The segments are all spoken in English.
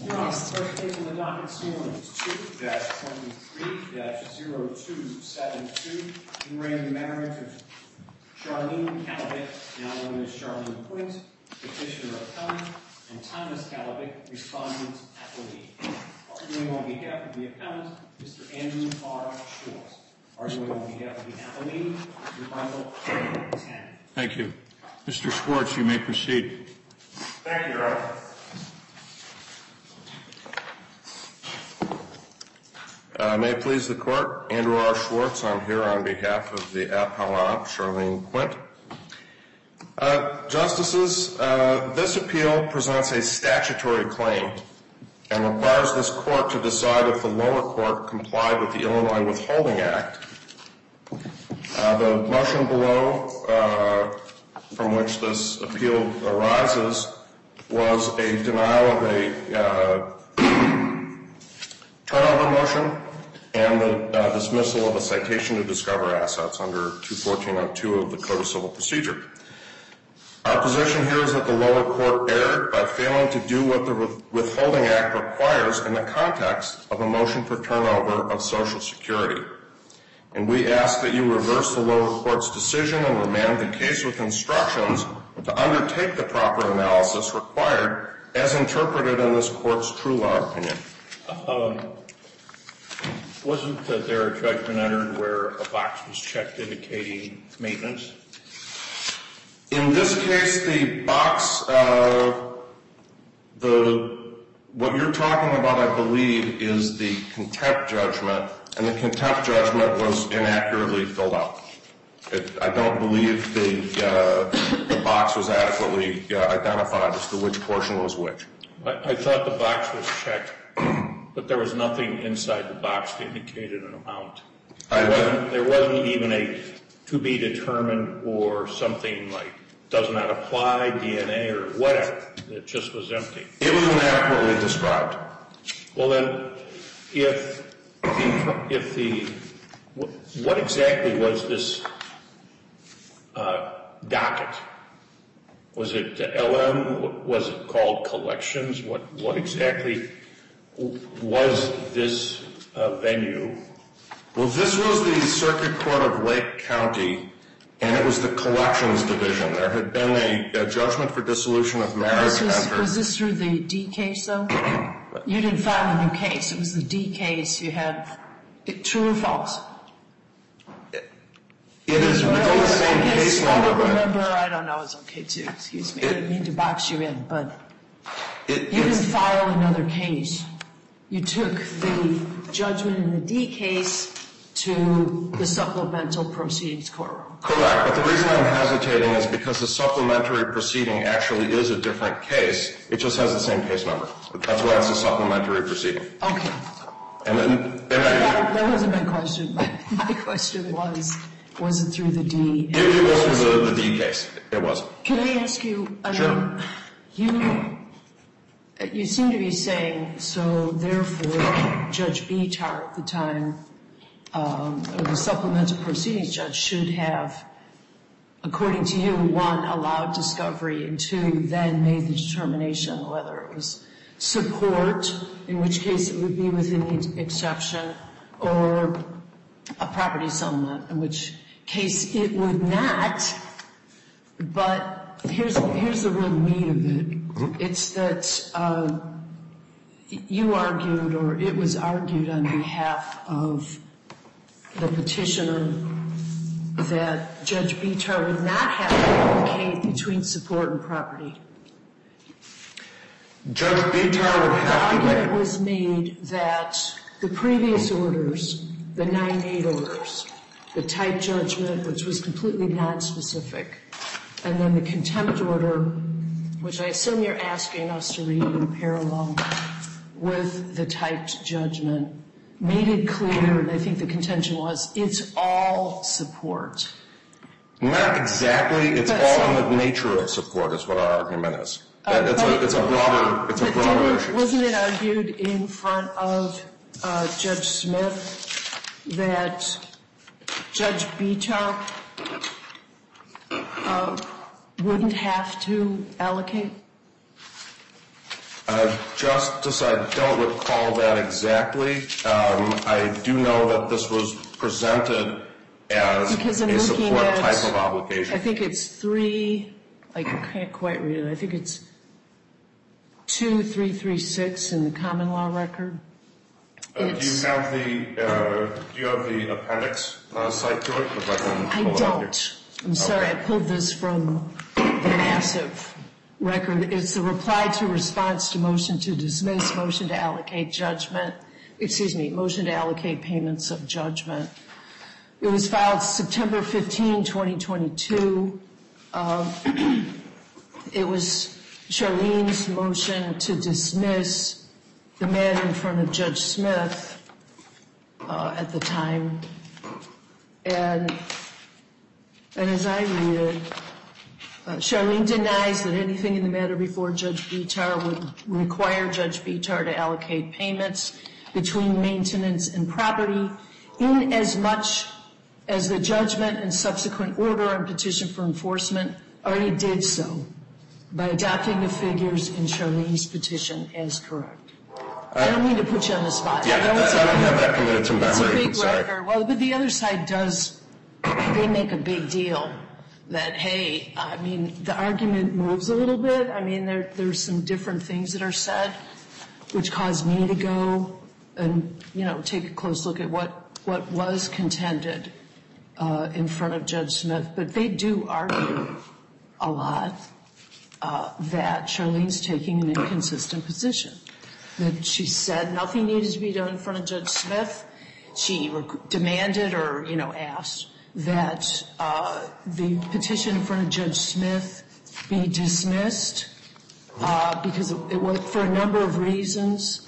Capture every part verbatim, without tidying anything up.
Your Honor, the first case on the docket this morning is two twenty-three zero two seven two, in re the marriage of Charlene Calabic, now known as Charlene Quint, petitioner appellant, and Thomas Calabic, respondent appellee. Arguing on behalf of the appellant, Mister Andrew R. Schwartz. Arguing on behalf of the appellee, Mister Michael Tan. Thank you. Mister Schwartz, you may proceed. Thank you, Your Honor. Uh, may it please the Court, Andrew R. Schwartz. I'm here on behalf of the appellant, Charlene Quint. Uh, Justices, uh, this appeal presents a statutory claim and requires this Court to decide if the lower court complied with the Illinois Withholding Act. Uh, the motion below, uh, from which this appeal arises, was a denial of a uh, turnover motion and the uh, dismissal of a citation to discover assets under two fourteen oh two of the Code of Civil Procedure. Our position here is that the lower court erred by failing to do what the Withholding Act requires in the context of a motion for turnover of Social Security. And we ask that you reverse the lower court's decision and remand the case with instructions to undertake the proper analysis required as interpreted in this court's true law opinion. Um, wasn't uh, there a judgment entered where a box was checked indicating maintenance? In this case, the box, uh, the what you're talking about, I believe, is the contempt judgment, and the contempt judgment was inaccurately filled out. It, I don't believe the, uh, the box was adequately uh, identified as to which portion was which. I, I thought the box was checked, but there was nothing inside the box to indicate an amount. There wasn't, there wasn't even a to be determined or something like does not apply, D N A, or whatever. It just was empty. It was inadequately described. Well, then, if the, if the what exactly was this uh, docket? Was it L M? Was it called collections? What what exactly was this uh, venue? Well, this was the Circuit Court of Lake County, and it was the Collections Division. There had been a, a judgment for dissolution of marriage. This was, was this through the D case, though? You didn't file a new case. It was the D case. You had it, true or false? It, it is within the same case number. I don't remember. I don't know. It's okay, too. Excuse me. It, I didn't mean to box you in, but it, you didn't file another case. You took the judgment in the D case to the supplemental proceedings courtroom. Correct, but the reason I'm hesitating is because the supplementary proceeding actually is a different case. It just has the same case number. That's why it's a supplementary proceeding. Okay. And then, and I, that, that wasn't my question. My, my question was, was it through the D? It, it was through the, the D case. It was. Can I ask you, I sure. mean, you, you seem to be saying, so therefore, Judge Bitar at the time, Um, or the supplemental proceedings judge should have, according to you, one, allowed discovery, and two, then made the determination whether it was support, in which case it would be within the exception, or a property settlement, in which case it would not. But here's, here's the real meat of it. Mm-hmm. It's that uh, you argued, or it was argued on behalf of the petitioner that Judge Bitar would not have to allocate between support and property. Judge Bitar would have to make... The argument was made that the previous orders, the nine eight orders, the type judgment, which was completely nonspecific, and then the contempt order, which I assume you're asking us to read in parallel with the typed judgment, made it clear, and I think the contention was, it's all support. Not exactly. It's but all so, in the nature of support is what our argument is. Uh, it's, a, it's a broader, it's a broader issue. Wasn't it argued in front of uh, Judge Smith that Judge Bitar uh, wouldn't have to allocate? Uh, Justice, I don't recall that exactly. Um, I do know that this was presented as Because I'm a looking support at, type of obligation. I think it's three, I can't quite read it. I think it's two three three six in the common law record. Uh, do you have the uh, do you have the appendix uh, cite to it? If I can I pull it up here. don't. I'm sorry, Okay. I pulled this from the massive record. It's the reply to response to motion to dismiss, motion to allocate judgment, excuse me, motion to allocate payments of judgment. It was filed September fifteenth, twenty twenty-two. Um, it was Charlene's motion to dismiss the matter in front of Judge Smith uh, at the time. And, and as I read it, uh, Charlene denies that anything in the matter before Judge Bitar would require Judge Bitar to allocate payments between maintenance and property in as much as the judgment and subsequent order and petition for enforcement already did so by adopting the figures in Charlene's petition as correct. I don't mean to put you on the spot. Yeah, I know it's I don't a- have that committed to memory. It's a big Sorry. record. Well, but the other side does, they make a big deal that, hey, I mean, the argument moves a little bit. I mean, there there's some different things that are said, which caused me to go and, you know, take a close look at what, what was contended uh, in front of Judge Smith. But they do argue a lot uh, that Charlene's taking an inconsistent position. That she said nothing needed to be done in front of Judge Smith. She rec- demanded or, you know, asked that uh, the petition in front of Judge Smith be dismissed uh, because it, it was for a number of reasons.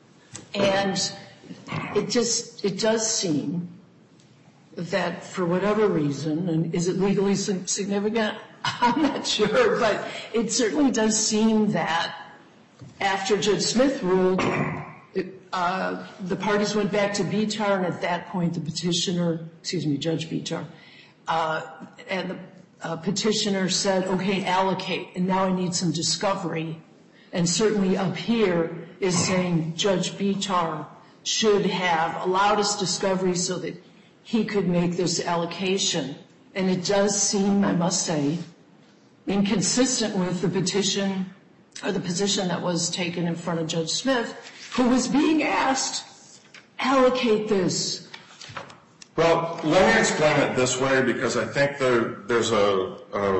And it just, it does seem that for whatever reason, and is it legally significant? I'm not sure, but it certainly does seem that after Judge Smith ruled, it, uh, the parties went back to Bitar, and at that point the petitioner, excuse me, Judge Bitar, uh, and the uh, petitioner said, okay, allocate, and now I need some discovery. And certainly up here is saying Judge Bitar should have allowed us discovery so that he could make this allocation. And it does seem, I must say, inconsistent with the petition or the position that was taken in front of Judge Smith, who was being asked, allocate this. Well, let me explain it this way because I think there, there's a, a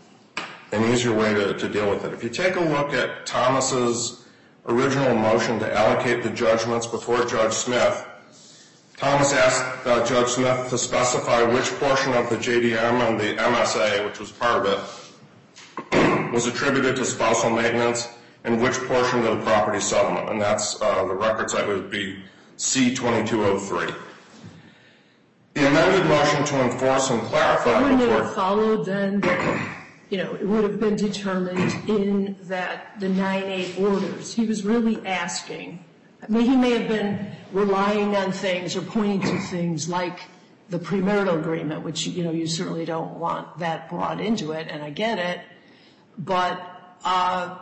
an easier way to, to deal with it. If you take a look at Thomas's original motion to allocate the judgments before Judge Smith, Thomas asked uh, Judge Smith to specify which portion of the J D M and the M S A, which was part of it, was attributed to spousal maintenance and which portion to the property settlement. And that's uh, the record site would be C twenty-two oh three. The amended motion to enforce and clarify Wouldn't it before... have followed then that, you know, it would have been determined in that the nine eight orders. He was really asking, I mean, he may have been relying on things or pointing to things like the premarital agreement, which, you know, you certainly don't want that brought into it, and I get it. But uh,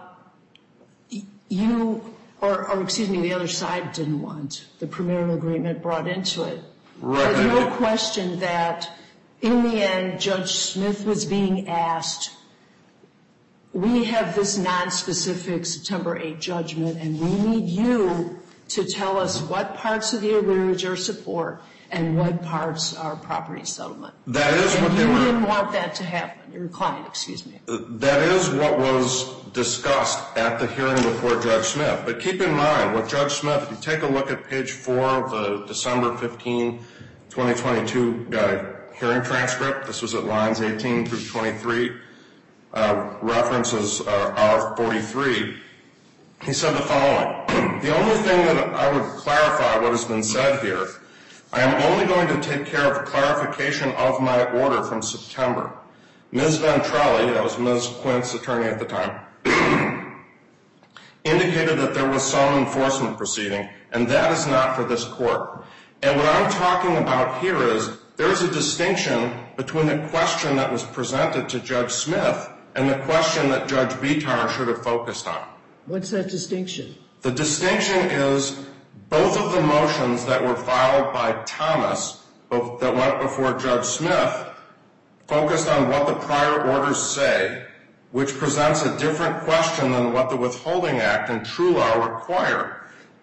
you, or, or excuse me, the other side didn't want the premarital agreement brought into it. Right. There's no question that in the end, Judge Smith was being asked, we have this non-specific September eighth judgment, and we need you to tell us what parts of the arrearage are support and what parts are property settlement. That is and what they you were... didn't want that to happen, your client, excuse me. That is what was discussed at the hearing before Judge Smith. But keep in mind, what Judge Smith, if you take a look at page four of the December fifteenth, twenty twenty-two uh, hearing transcript, this was at lines eighteen through twenty-three, uh, references uh, R forty-three, he said the following. The only thing that I would clarify what has been said here, I am only going to take care of clarification of my order from September. Miz Ventrelli, that was Miz Quint's attorney at the time, indicated that there was some enforcement proceeding, and that is not for this court. And what I'm talking about here is there's a distinction between the question that was presented to Judge Smith and the question that Judge Bitar should have focused on. What's that distinction? The distinction is both of the motions that were filed by Thomas, both that went before Judge Smith, focused on what the prior orders say, which presents a different question than what the Withholding Act and True Law require.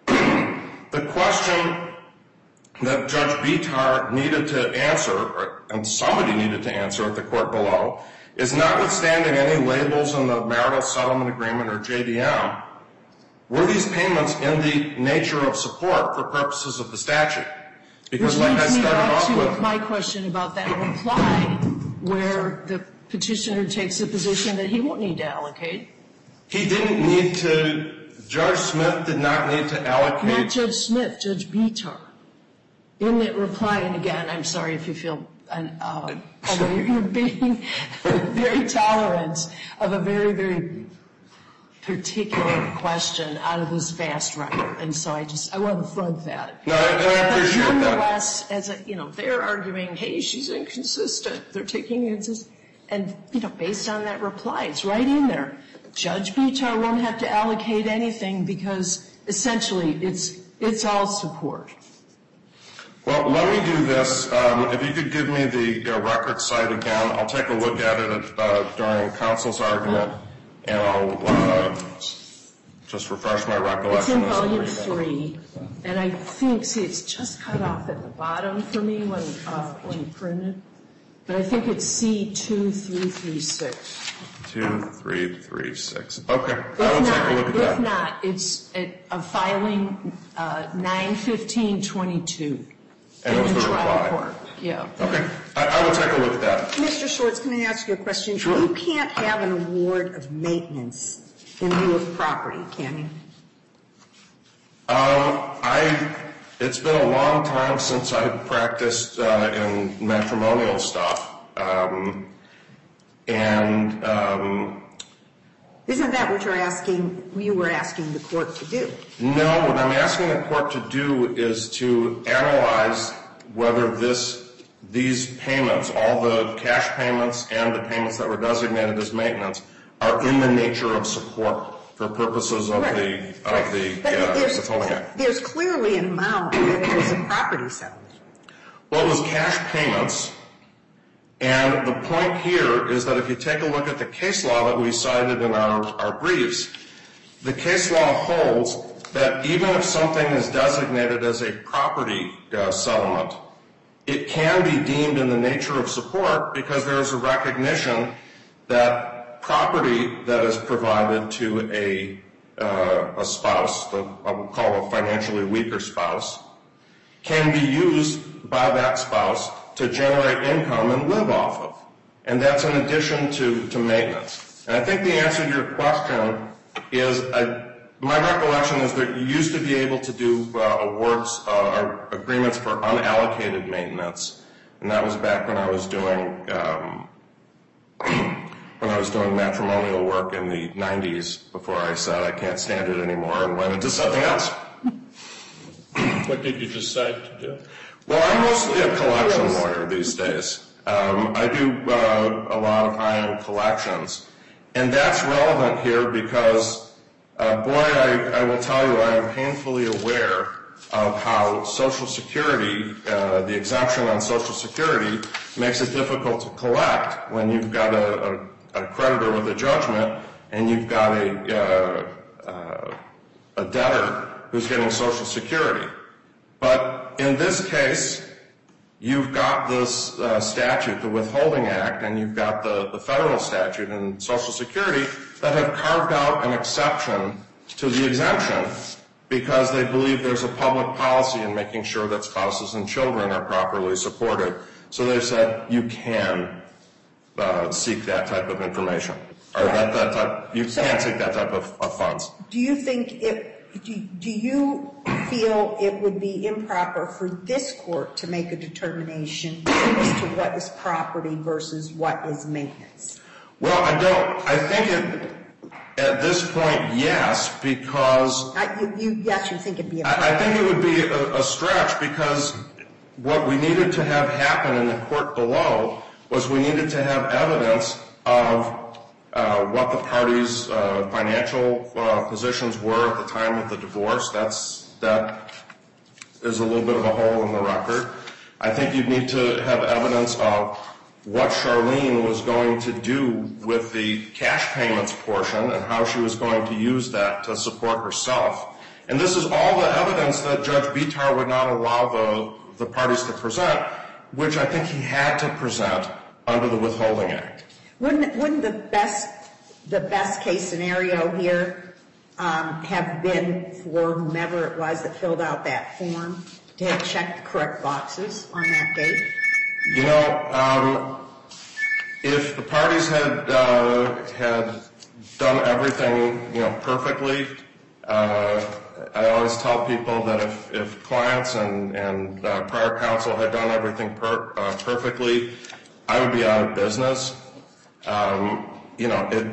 The question that Judge Bitar needed to answer, and somebody needed to answer at the court below, is notwithstanding any labels in the marital settlement agreement or J D M, were these payments in the nature of support for purposes of the statute? Because like I started off with... Which leads me back to my question about that reply, where the petitioner takes the position that he won't need to allocate. He didn't need to... Judge Smith did not need to allocate... Not Judge Smith, Judge Bitar. In that reply, and again, I'm sorry if you feel... Uh, although you're being very tolerant of a very, very particular question out of this vast record. And so I just, I want to front that. No, and I appreciate but nonetheless, that. As a, you know, they're arguing, hey, she's inconsistent. They're taking inconsistent. And, you know, based on that reply, it's right in there. Judge Bitar won't have to allocate anything because essentially it's it's all support. Well, let me do this. Um, if you could give me the uh, record site again, I'll take a look at it uh, during counsel's argument, and I'll uh, just refresh my recollection. It's in volume three, and I think, see, it's just cut off at the bottom for me when uh, when printed, but I think it's C two three three six. two three three six. Okay, I will take a look at that. If not, it's at a filing uh, nine fifteen twenty-two. And it was the reply. Yeah. Okay, I, I will take a look at that. Mister Schwartz, can I ask you a question? Sure. You can't have an award of maintenance in lieu of property, can you? Um, I, it's been a long time since I practiced uh, in matrimonial stuff. Um, and, um, Isn't that what you're asking, you were asking the court to do? No, what I'm asking the court to do is to analyze whether this, these payments, all the cash payments and the payments that were designated as maintenance, are in the nature of support for purposes of Right. the of Right. the But uh, there's, Withholding Act. there's clearly an amount that it was a property settlement. Well, it was cash payments. And the point here is that if you take a look at the case law that we cited in our, our briefs, the case law holds that even if something is designated as a property uh, settlement, it can be deemed in the nature of support because there is a recognition that property that is provided to a, uh, a spouse, the, I would call a financially weaker spouse, can be used by that spouse to generate income and live off of. And that's in addition to, to maintenance. And I think the answer to your question is, uh, my recollection is that you used to be able to do uh, awards uh, or agreements for unallocated maintenance. And that was back when I was doing, um, when I was doing matrimonial work in the nineties, before I said I can't stand it anymore and went into something else. What did you decide to do? Well, I'm mostly a collection lawyer these days. Um, I do uh, a lot of high-end collections. And that's relevant here because, uh, boy, I, I will tell you, I am painfully aware of how Social Security, uh, the exemption on Social Security, makes it difficult to collect when you've got a, a, a creditor with a judgment and you've got a, uh, uh, a debtor who's getting Social Security. But in this case, you've got this uh, statute, the Withholding Act, and you've got the, the federal statute and Social Security that have carved out an exception to the exemption because they believe there's a public policy in making sure that spouses and children are properly supported. So they said you can uh, seek that type of information, or that, that type, you can seek that type of, of funds. Do you think it, do, do you feel it would be improper for this court to make a determination as to what is property versus what is maintenance? Well, I don't. I think it, at this point, yes, because I, you, you, yes, you think it'd be improper. I, I think it would be a, a stretch because what we needed to have happen in the court below was we needed to have evidence of uh, what the parties' uh, financial uh, positions were at the time of the divorce. That's that is a little bit of a hole in the record. I think you'd need to have evidence of what Charlene was going to do with the cash payments portion and how she was going to use that to support herself. And this is all the evidence that Judge Bitar would not allow the, the parties to present, which I think he had to present under the Withholding Act. Wouldn't, wouldn't the best, the best case scenario here um, have been for whomever it was that filled out that form to have checked the correct boxes on that date? You know, um, if the parties had uh, had done everything, you know, perfectly, uh, I always tell people that if, if clients and, and uh, prior counsel had done everything per, uh, perfectly, I would be out of business. Um, you know, it.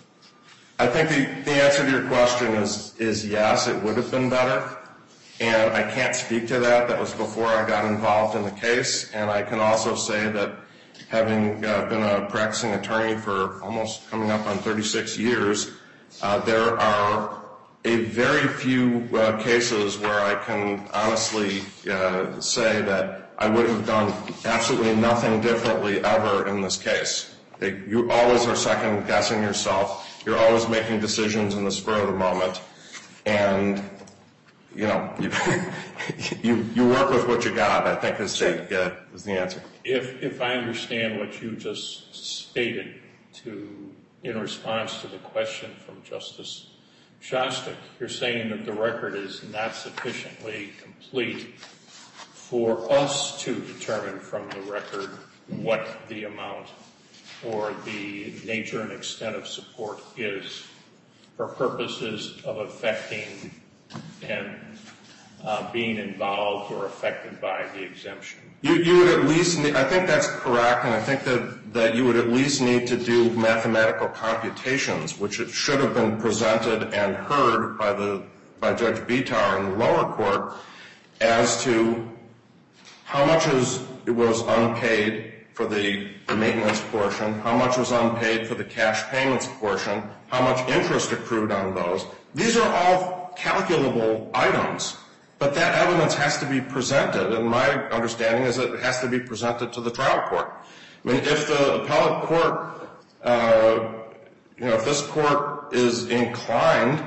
I think the, the answer to your question is is yes, it would have been better. And I can't speak to that. That was before I got involved in the case. And I can also say that having uh, been a practicing attorney for almost coming up on thirty-six years, uh, there are a very few uh, cases where I can honestly uh, say that I would have done absolutely nothing differently ever in this case. You always are second guessing yourself. You're always making decisions in the spur of the moment. And You know, you, you you work with what you got, I think is the, uh, is the answer. If if I understand what you just stated to in response to the question from Justice Shostak, you're saying that the record is not sufficiently complete for us to determine from the record what the amount or the nature and extent of support is for purposes of affecting and uh, being involved or affected by the exemption. You, you would at least need, I think that's correct, and I think that, that you would at least need to do mathematical computations, which it should have been presented and heard by the by Judge Bitar in the lower court as to how much is, it was unpaid for the maintenance portion, how much was unpaid for the cash payments portion, how much interest accrued on those. These are all calculable items, but that evidence has to be presented, and my understanding is that it has to be presented to the trial court. I mean, if the appellate court, uh, you know, if this court is inclined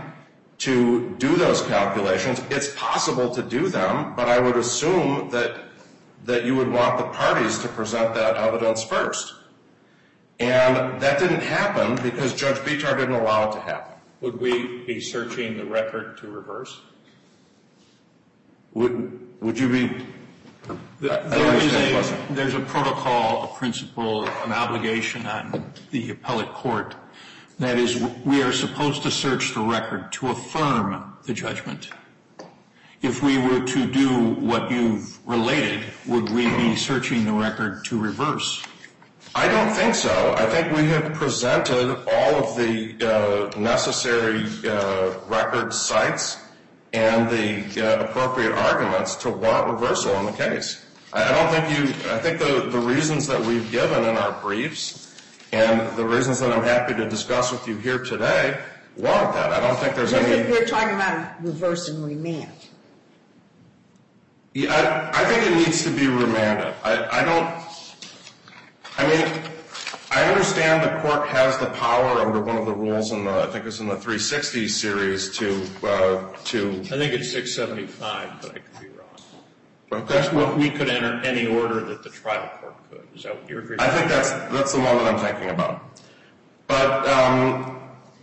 to do those calculations, it's possible to do them, but I would assume that that you would want the parties to present that evidence first. And that didn't happen because Judge Bitar didn't allow it to happen. Would we be searching the record to reverse? Would would you be? There is a, there's a protocol, a principle, an obligation on the appellate court. That is, we are supposed to search the record to affirm the judgment. If we were to do what you've related, would we be searching the record to reverse? I don't think so. I think we have presented all of the uh, necessary uh, record sites and the uh, appropriate arguments to warrant reversal in the case. I, I don't think you, I think the, the reasons that we've given in our briefs and the reasons that I'm happy to discuss with you here today warrant that. I don't think there's any... You're talking about reverse and remand. Yeah, I, I think it needs to be remanded. I, I don't... I mean, I understand the court has the power under one of the rules in the, I think it's in the three sixty series to, uh, to... I think it's six seventy-five, but I could be wrong. Okay. Well, we could enter any order that the trial court could. Is that what you're agreeing? I think that's, that's the one that I'm thinking about. But, um,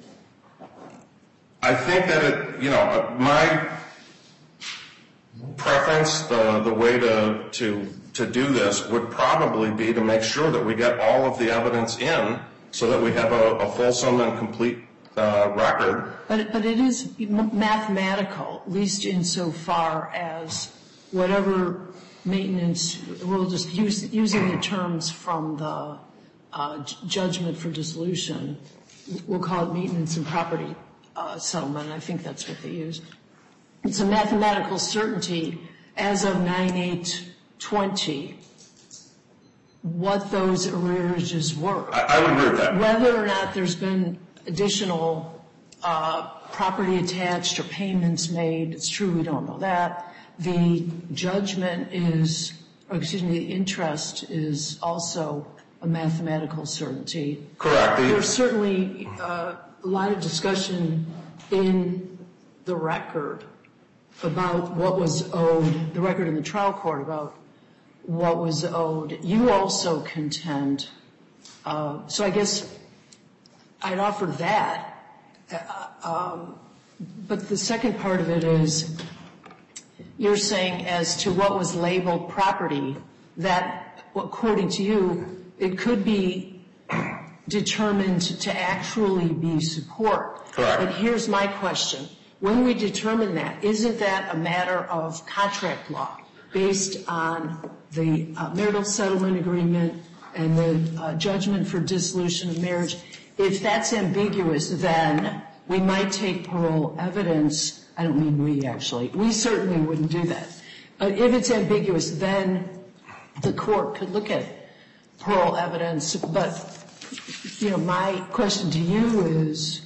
I think that it, you know, my preference, the, the way to, to, to do this would probably be to make sure that we get all of the evidence in so that we have a, a fulsome and complete uh, record. But, but it is mathematical, at least insofar as whatever maintenance, we'll just use using the terms from the uh, judgment for dissolution, we'll call it maintenance and property uh, settlement. I think that's what they use. It's a mathematical certainty as of nine eight twenty what those arrearages were. I, I would agree with that. Whether or not there's been additional uh, property attached or payments made, it's true we don't know that. The judgment is, or excuse me, the interest is also a mathematical certainty. Correct. There's certainly uh, a lot of discussion in the record about what was owed, the record in the trial court about what was owed. You also contend, uh, so I guess I'd offer that. Uh, um, but the second part of it is you're saying as to what was labeled property, that according to you, it could be determined to actually be support. Correct. But here's my question. When we determine that, isn't that a matter of contract law based on the uh, marital settlement agreement and the uh, judgment for dissolution of marriage? If that's ambiguous, then we might take parole evidence. I don't mean we, actually. We certainly wouldn't do that. But if it's ambiguous, then the court could look at parole evidence. But, you know, my question to you is,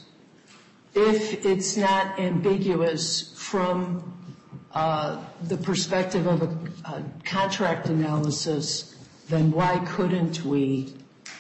if it's not ambiguous from uh, the perspective of a, a contract analysis, then why couldn't we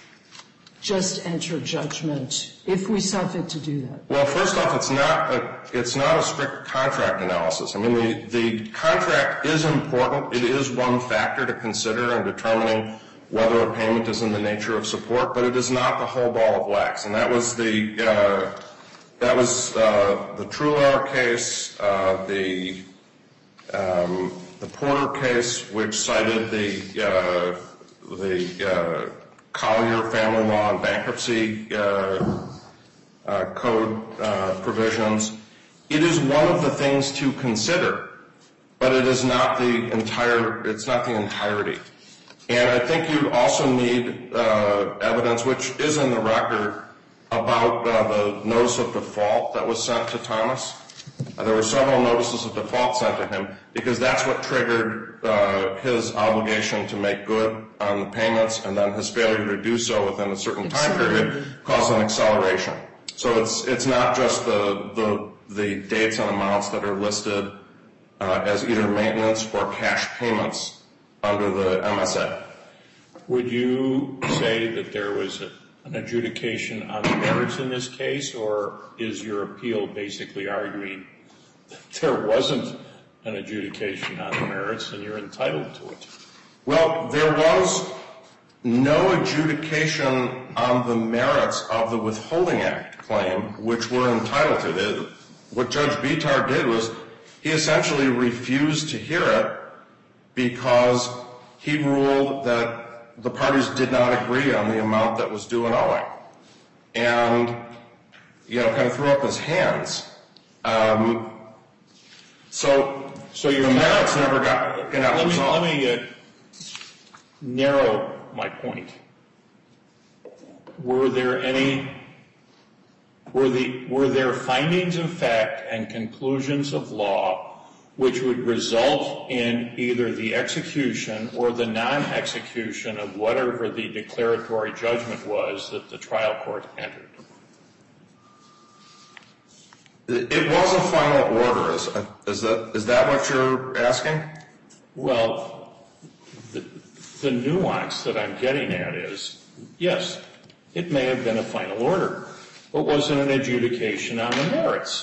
just enter judgment if we saw fit to do that? Well, first off, it's not a, it's not a strict contract analysis. I mean, the, the contract is important. It is one factor to consider in determining whether a payment is in the nature of support, but it is not the whole ball of wax. And that was the uh, that was uh, the Trular case, uh, the um, the Porter case, which cited the uh, the uh, Collier family law and bankruptcy uh, uh, code uh, provisions. It is one of the things to consider, but it is not the entire. It's not the entirety. And I think you also need uh, evidence, which is in the record, about uh, the notice of default that was sent to Thomas. Uh, there were several notices of default sent to him because that's what triggered uh, his obligation to make good on the payments, and then his failure to do so within a certain time period caused an acceleration. So it's it's not just the the, the dates and amounts that are listed uh, as either maintenance or cash payments under the M S A. Would you say that there was a, an adjudication on the merits in this case, or is your appeal basically arguing that there wasn't an adjudication on the merits and you're entitled to it? Well, there was no adjudication on the merits of the Withholding Act claim, which we're entitled to. The, what Judge Bitar did was he essentially refused to hear it because he ruled that the parties did not agree on the amount that was due and owing, and you know, kind of threw up his hands. Um, so, so your merits never got you know, Let me, resolved. let me uh, narrow my point. Were there any? Were the were there findings of fact and conclusions of law which would result in either the execution or the non-execution of whatever the declaratory judgment was that the trial court entered? It was a final order. Is, is that is that what you're asking? Well, the, the nuance that I'm getting at is, yes, it may have been a final order, but was it an adjudication on the merits?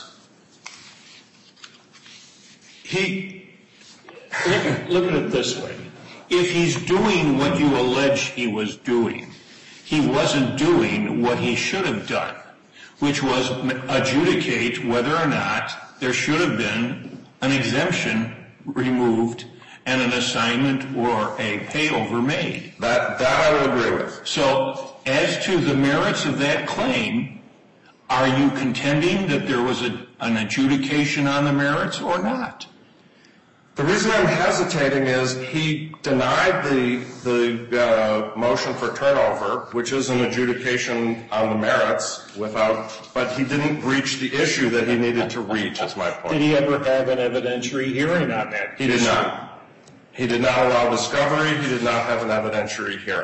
He, look, look at it this way. If he's doing what you allege he was doing, he wasn't doing what he should have done, which was adjudicate whether or not there should have been an exemption removed and an assignment or a payover made. That, that I would agree with. So as to the merits of that claim, are you contending that there was a, an adjudication on the merits or not? The reason I'm hesitating is he denied the the uh, motion for turnover, which is an adjudication on the merits, without, but he didn't reach the issue that he needed to reach, is my point. Did he ever have an evidentiary hearing on that? He did not. He did not allow discovery. He did not have an evidentiary hearing.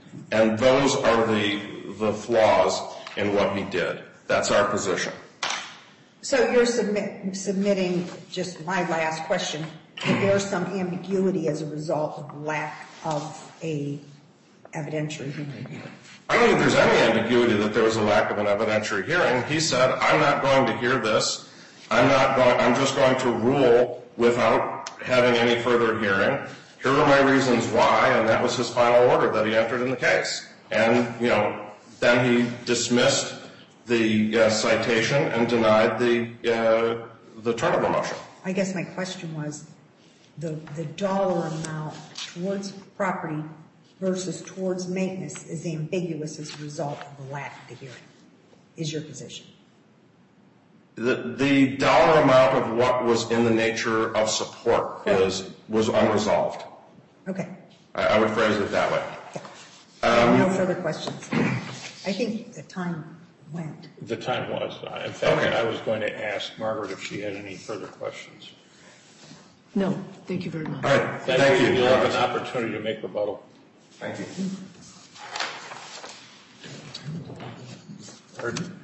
And those are the, the flaws in what he did. That's our position. So you're submit, submitting, just my last question, that there's some ambiguity as a result of lack of a evidentiary hearing here? I don't think there's any ambiguity that there was a lack of an evidentiary hearing. He said, I'm not going to hear this. I'm not going, I'm just going to rule without having any further hearing. Here are my reasons why, and that was his final order that he entered in the case. And, you know, then he dismissed the uh, citation and denied the uh, the turnover motion. I guess my question was the the dollar amount towards property versus towards maintenance is ambiguous as a result of the lack of the hearing, is your position? The, the dollar amount of what was in the nature of support is, was unresolved. Okay. I, I would phrase it that way. Yeah. Um, no Um, further questions. I think the time went. The time was. Uh, In fact, Okay. I was going to ask Margaret if she had any further questions. No, thank you very much. All right. Thank, Thank you. you. You'll have an opportunity to make rebuttal. Thank you. Pardon?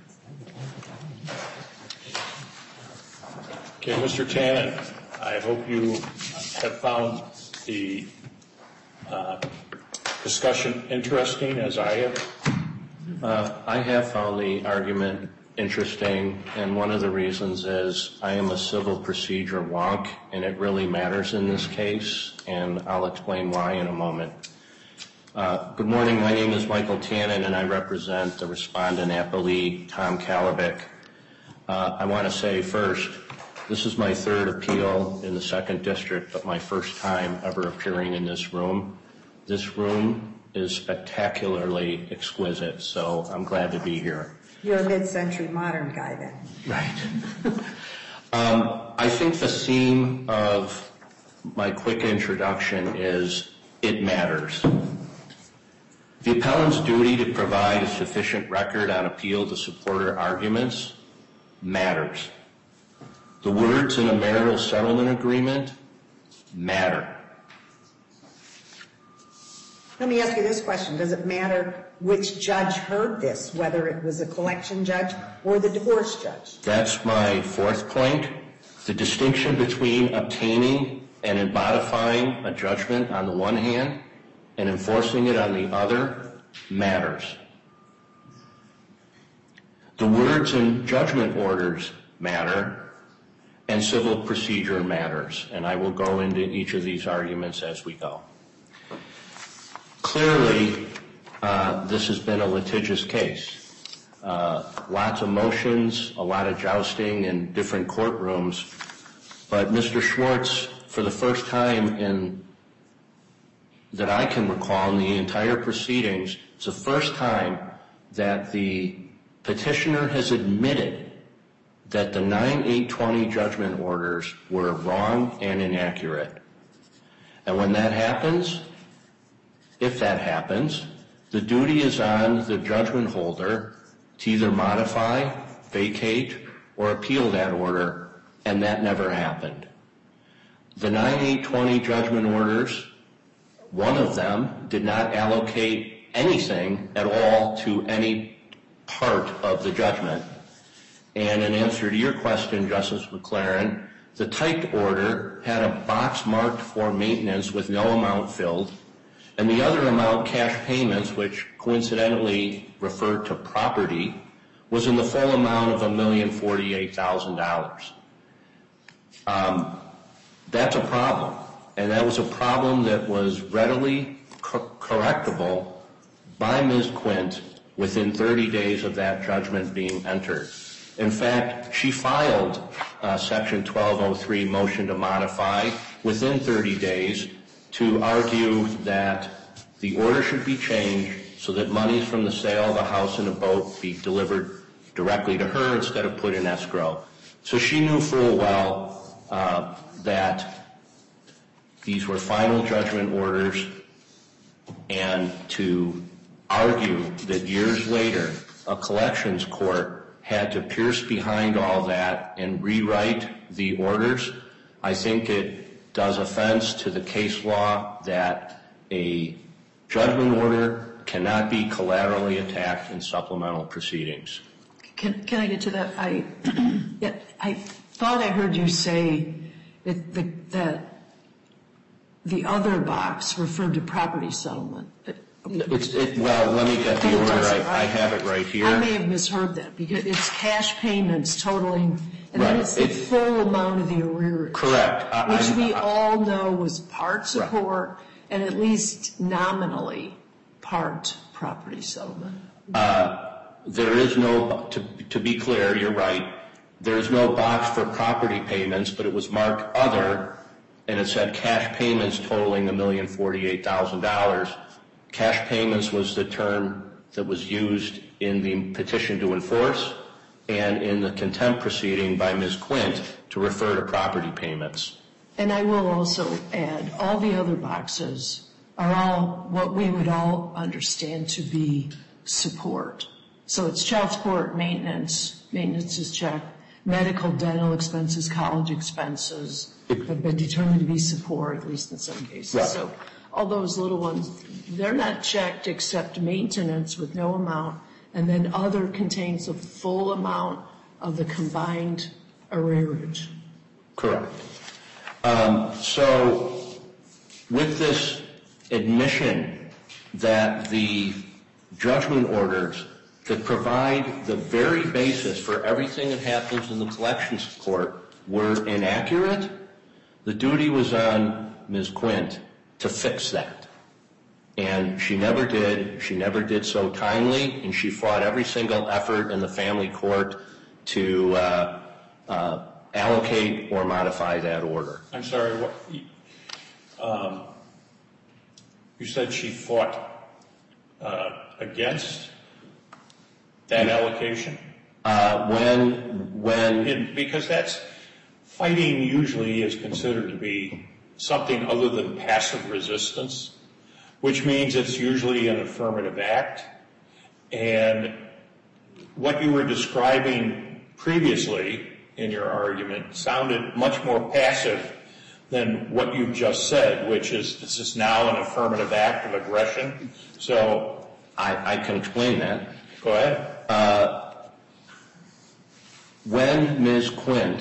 Okay, Mister Tannen, I hope you have found the uh, discussion interesting, as I have. Uh, I have found the argument interesting, and one of the reasons is I am a civil procedure wonk, and it really matters in this case, and I'll explain why in a moment. Uh, good morning, my name is Michael Tannen, and I represent the respondent appellee, Tom Kalabic. Uh, I want to say first, this is my third appeal in the second district, but my first time ever appearing in this room. This room is spectacularly exquisite, so I'm glad to be here. You're a mid-century modern guy then. Right. um, I think the theme of my quick introduction is it matters. The appellant's duty to provide a sufficient record on appeal to support her arguments matters. The words in a marital settlement agreement matter. Let me ask you this question. Does it matter which judge heard this, whether it was a collection judge or the divorce judge? That's my fourth point. The distinction between obtaining and modifying a judgment on the one hand and enforcing it on the other matters. The words in judgment orders matter, and civil procedure matters, and I will go into each of these arguments as we go. Clearly, uh, this has been a litigious case. Uh, lots of motions, a lot of jousting in different courtrooms, but Mister Schwartz, for the first time in that I can recall in the entire proceedings, it's the first time that the petitioner has admitted that the nine eight twenty judgment orders were wrong and inaccurate. And when that happens, if that happens, the duty is on the judgment holder to either modify, vacate, or appeal that order, and that never happened. The nine eight twenty judgment orders, one of them did not allocate anything at all to any part of the judgment. And in answer to your question, Justice McLaren, the typed order had a box marked for maintenance with no amount filled, and the other amount, cash payments, which coincidentally referred to property, was in the full amount of one million forty-eight thousand dollars. Um, that's a problem, and that was a problem that was readily co- correctable by Miz Quint within thirty days of that judgment being entered. In fact, she filed uh, Section twelve oh three motion to modify within thirty days to argue that the order should be changed so that monies from the sale of a house and a boat be delivered directly to her instead of put in escrow. So she knew full well uh, that these were final judgment orders, and to argue that years later a collections court had to pierce behind all that and rewrite the orders, I think it does offense to the case law that a judgment order cannot be collaterally attacked in supplemental proceedings. Can, can I get to that? I, yeah, I thought I heard you say that the, that the other box referred to property settlement. It's, it, well, let me get the order. I, I have it right here. I may have misheard that because it's cash payments totaling, and right. then it's the it, full amount of the arrearage. Correct. I, which I, we I, all know was part support right. and at least nominally part property settlement. Uh, there is no, to, to be clear, you're right, there is no box for property payments, but it was marked other, and it said cash payments totaling one million forty-eight thousand dollars. Cash payments was the term that was used in the petition to enforce and in the contempt proceeding by Miz Quint to refer to property payments. And I will also add, all the other boxes are all what we would all understand to be support. So it's child support, maintenance, maintenance is checked, medical, dental expenses, college expenses have been determined to be support, at least in some cases. Right. So all those little ones, they're not checked except maintenance with no amount, and then other contains the full amount of the combined arrearage. Correct. Um, so with this admission that the judgment orders that provide the very basis for everything that happens in the collections court were inaccurate, the duty was on Miz Quint to fix that. And she never did. She never did so timely, and she fought every single effort in the family court to uh, uh, allocate or modify that order. I'm sorry, what, um, you said she fought uh, against that allocation? Uh, when, when... In, because that's, fighting usually is considered to be something other than passive resistance, which means it's usually an affirmative act. And what you were describing previously in your argument sounded much more passive than what you've just said, which is this is now an affirmative act of aggression. So I, I can explain that. Go ahead. Uh, when Miz Quint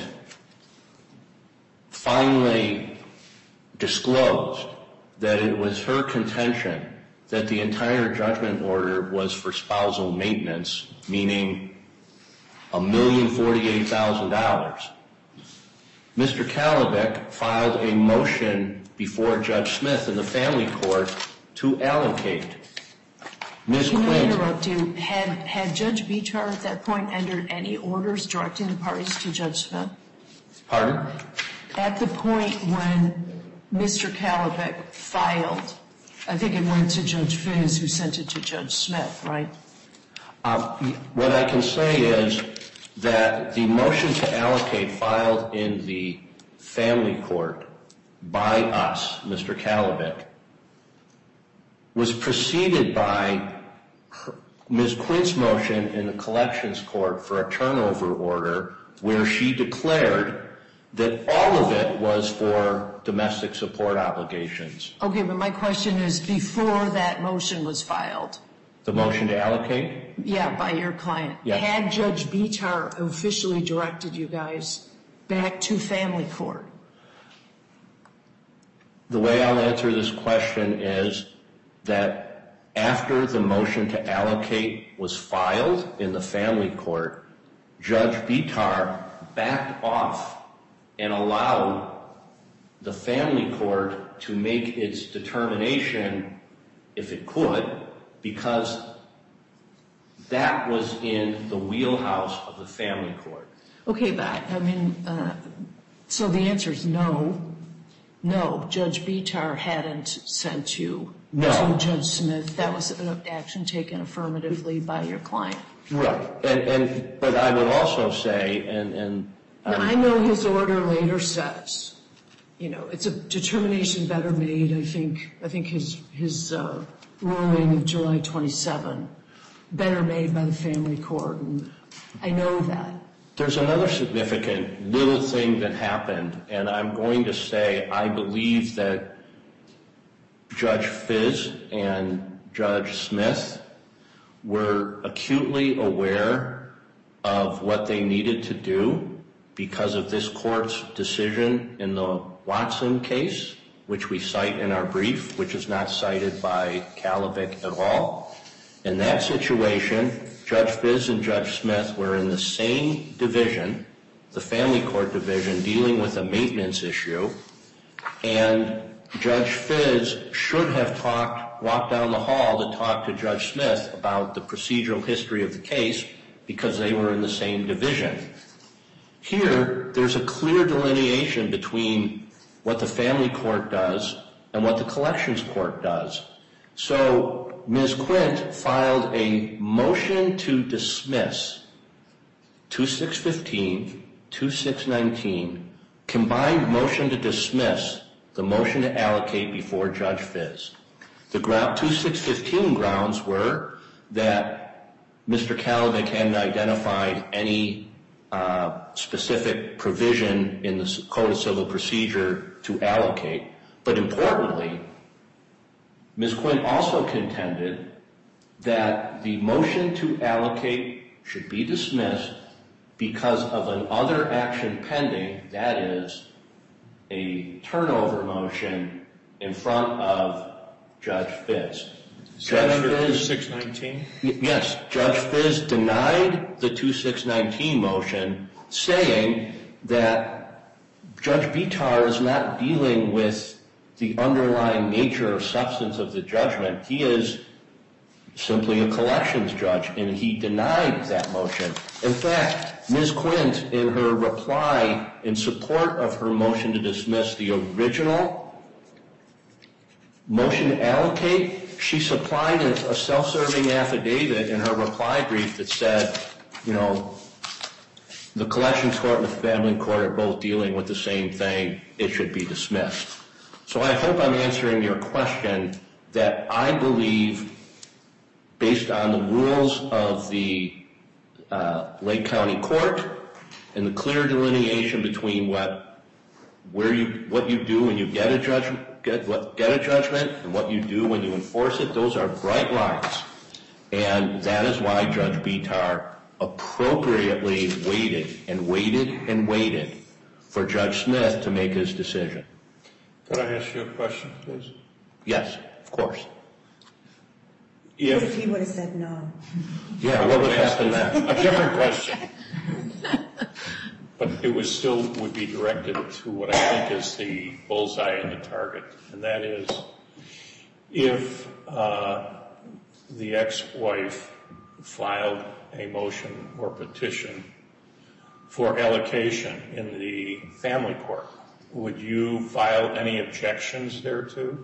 finally disclosed that it was her contention that the entire judgment order was for spousal maintenance, meaning one million forty-eight thousand dollars, Mister Kalibek filed a motion before Judge Smith in the family court to allocate. Miz Can Quint, I interrupt you? Had, had Judge Bichar at that point entered any orders directing the parties to Judge Smith? Pardon? At the point when Mister Kalibek filed, I think it went to Judge Fizz, who sent it to Judge Smith, right? Uh, what I can say is that the motion to allocate filed in the family court by us, Mister Kalibek, was preceded by her, Miz Quint's motion in the collections court for a turnover order where she declared that all of it was for domestic support obligations. Okay, but my question is, before that motion was filed, The motion to allocate? yeah, by your client, Yeah. had Judge Bichar officially directed you guys back to family court? The way I'll answer this question is that after the motion to allocate was filed in the family court, Judge Bichar backed off and allowed the family court to make its determination, if it could, because that was in the wheelhouse of the family court. Okay, but, I mean, uh, so the answer is no. No, Judge Bichar hadn't sent you No. to Judge Smith. That was an action taken affirmatively by your client. Right. And, and but I would also say, and, and Now, I know his order later says, you know, it's a determination better made. I think I think his his uh, ruling of July twenty-seventh, better made by the family court, and I know that. there's another significant little thing that happened, and I'm going to say I believe that Judge Fizz and Judge Smith were acutely aware of what they needed to do because of this court's decision in the Watson case, which we cite in our brief, which is not cited by Kalovic at all. In that situation, Judge Fizz and Judge Smith were in the same division, the family court division, dealing with a maintenance issue, and Judge Fizz should have talked, walked down the hall to talk to Judge Smith about the procedural history of the case because they were in the same division. Here, there's a clear delineation between what the family court does and what the collections court does. So Miz Quint filed a motion to dismiss two six fifteen, two six nineteen, combined motion to dismiss the motion to allocate before Judge Fizz. The ground, two six fifteen grounds were that Mister Kalovic hadn't identified any uh, specific provision in the Code of Civil Procedure to allocate. But importantly, Miz Quint also contended that the motion to allocate should be dismissed because of an other action pending, that is, a turnover motion in front of Judge Fizz. Judge under two six nineteen? Yes, Judge Fizz denied the two six nineteen motion, saying that Judge Bitar is not dealing with the underlying nature or substance of the judgment. He is simply a collections judge, and he denied that motion. In fact, Miz Quint, in her reply in support of her motion to dismiss the original motion to allocate, she supplied a, a self-serving affidavit in her reply brief that said, you know, the collections court and the family court are both dealing with the same thing. It should be dismissed. So I hope I'm answering your question that I believe, based on the rules of the uh, Lake County Court and the clear delineation between what where you what you do when you get a judgment get what get a judgment and what you do when you enforce it, those are bright lines. And that is why Judge Bitar appropriately waited and waited and waited for Judge Smith to make his decision. Could I ask you a question, please? Yes, of course. If, what if he would have said no? Yeah, what would happen then? A different question. But it was still would be directed to what I think is the bullseye and the target, and that is if uh, the ex-wife filed a motion or petition for allocation in the family court, would you file any objections thereto?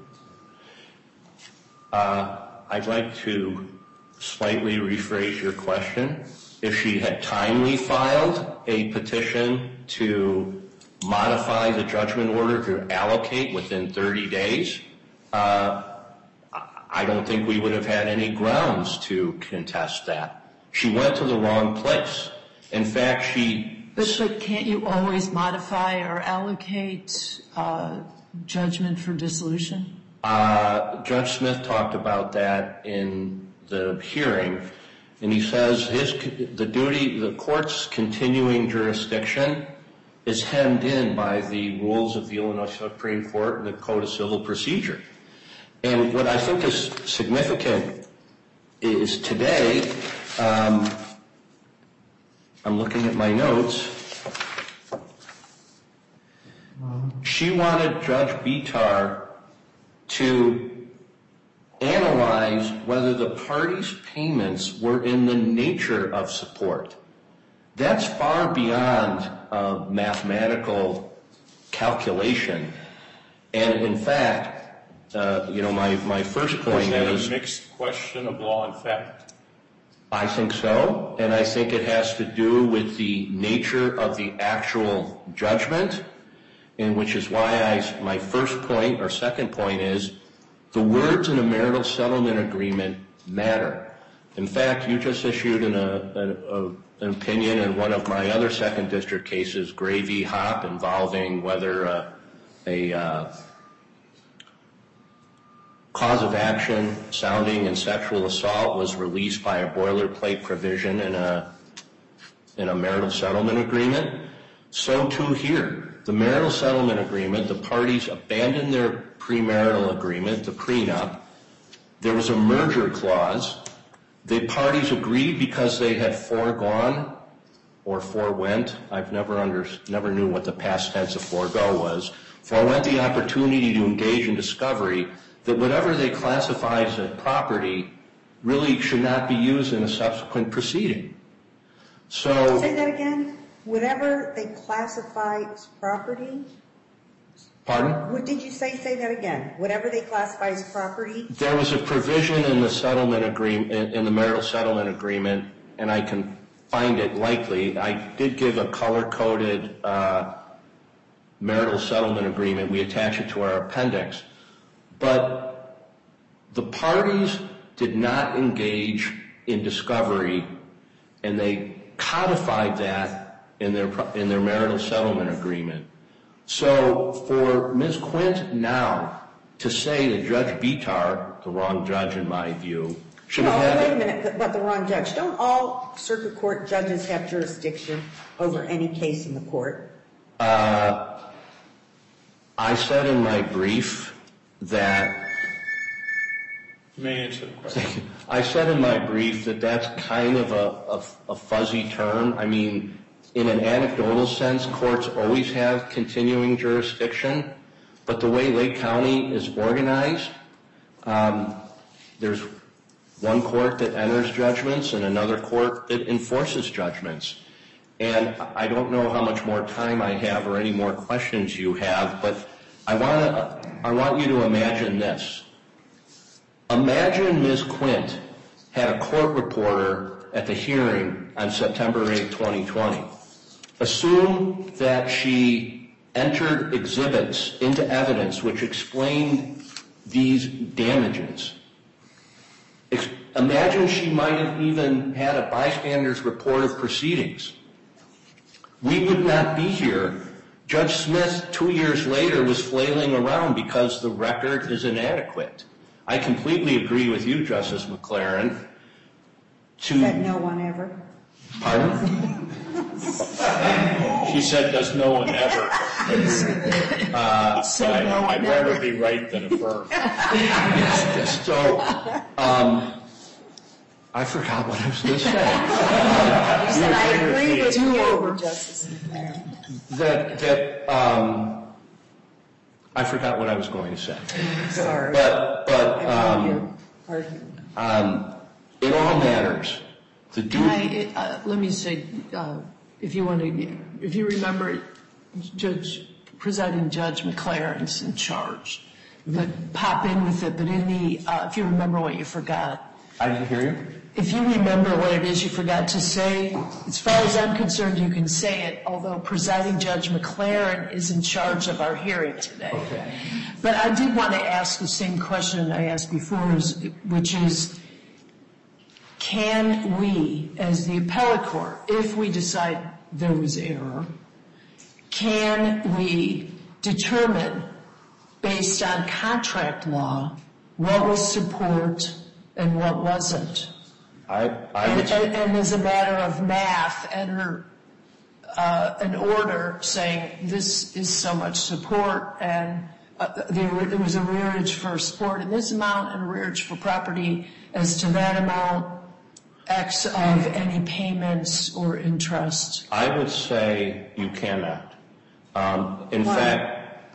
Uh, I'd like to slightly rephrase your question. If she had timely filed a petition to modify the judgment order to allocate within thirty days, uh, I don't think we would have had any grounds to contest that. She went to the wrong place. In fact, she... But, but can't you always modify or allocate uh, judgment for dissolution? Uh, Judge Smith talked about that in the hearing, and he says his the duty, the court's continuing jurisdiction is hemmed in by the rules of the Illinois Supreme Court and the Code of Civil Procedure. And what I think is significant is today, um, I'm looking at my notes, she wanted Judge Bitar to analyze whether the parties' payments were in the nature of support. That's far beyond uh, mathematical calculation. And in fact, uh, you know, my, my first point is... Is that is, a mixed question of law and fact? I think so, and I think it has to do with the nature of the actual judgment, and which is why I, my first point or second point is the words in a marital settlement agreement matter. In fact, you just issued an, a, a, an opinion in one of my other second district cases, Gray v. Hop, involving whether a, a uh, cause of action sounding in sexual assault was released by a boilerplate provision in a in a marital settlement agreement. So too here. The marital settlement agreement, the parties abandoned their premarital agreement, the prenup. There was a merger clause. The parties agreed because they had foregone or forewent. I've never under, never knew what the past tense of forego was. Forewent the opportunity to engage in discovery that whatever they classified as a property really should not be used in a subsequent proceeding. So say that again. Whatever they classify as property. Pardon? What did you say? Say that again. Whatever they classify as property. There was a provision in the settlement agreement, in the marital settlement agreement, and I can find it likely. I did give a color-coded uh, marital settlement agreement. We attach it to our appendix. But the parties did not engage in discovery, and they codified that in their in their marital settlement agreement. So for Miz Quint now to say that Judge Bitar, the wrong judge in my view, should no, have had... wait a minute, but the wrong judge. Don't all circuit court judges have jurisdiction over any case in the court? Uh, I said in my brief that... You may answer the question. I said in my brief that that's kind of a, a, a fuzzy term. I mean, in an anecdotal sense, courts always have continuing jurisdiction, but the way Lake County is organized, um, there's one court that enters judgments and another court that enforces judgments. And I don't know how much more time I have or any more questions you have, but I want to, I want you to imagine this. Imagine Miz Quint had a court reporter at the hearing on September eighth, twenty twenty. Assume that she entered exhibits into evidence which explained these damages. Ex- imagine she might have even had a bystander's report of proceedings. We would not be here. Judge Smith, two years later, was flailing around because the record is inadequate. I completely agree with you, Justice McLaren. To Said no one ever. Pardon? She said, does no one ever? Uh, Said no I, one I'd ever. rather be right than affirm. So, um, I forgot what I was going to say. You said I agree with Two you, over. Justice McLaren. That, that, um, I forgot what I was going to say. Sorry. But, but, I found your um, argument. um, it all matters. The Can I, duty, uh, let me say, uh, if you want to, if you remember, Judge, Presiding Judge McLaren's in charge. But pop in with it, but in the, uh, if you remember what you forgot. I didn't hear you. If you remember what it is you forgot to say, as far as I'm concerned, you can say it, although Presiding Judge McLaren is in charge of our hearing today. Okay. But I did want to ask the same question I asked before, is- which is, can we, as the appellate court, if we decide there was error, can we determine, based on contract law, what was support and what wasn't? I, I And, would, and, and as a matter of math, enter uh, an order saying this is so much support, and uh, there, there was a rearage for support in this amount and a rearage for property as to that amount, X of any payments or interest. I would say you cannot. Um, in Why? fact,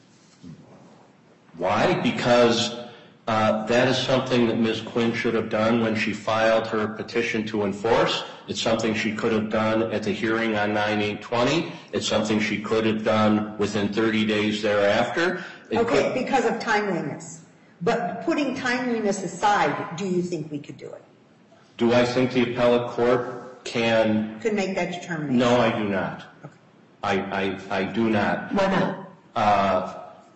why? Because uh, that is something that Miz Quinn should have done when she filed her petition to enforce. It's something she could have done at the hearing on nine eight twenty. It's something she could have done within thirty days thereafter. It Okay, could- because of timeliness. But putting timeliness aside, do you think we could do it? Do I think the appellate court can? Could make that determination? No, I do not. I, I, I do not. Why not? Uh,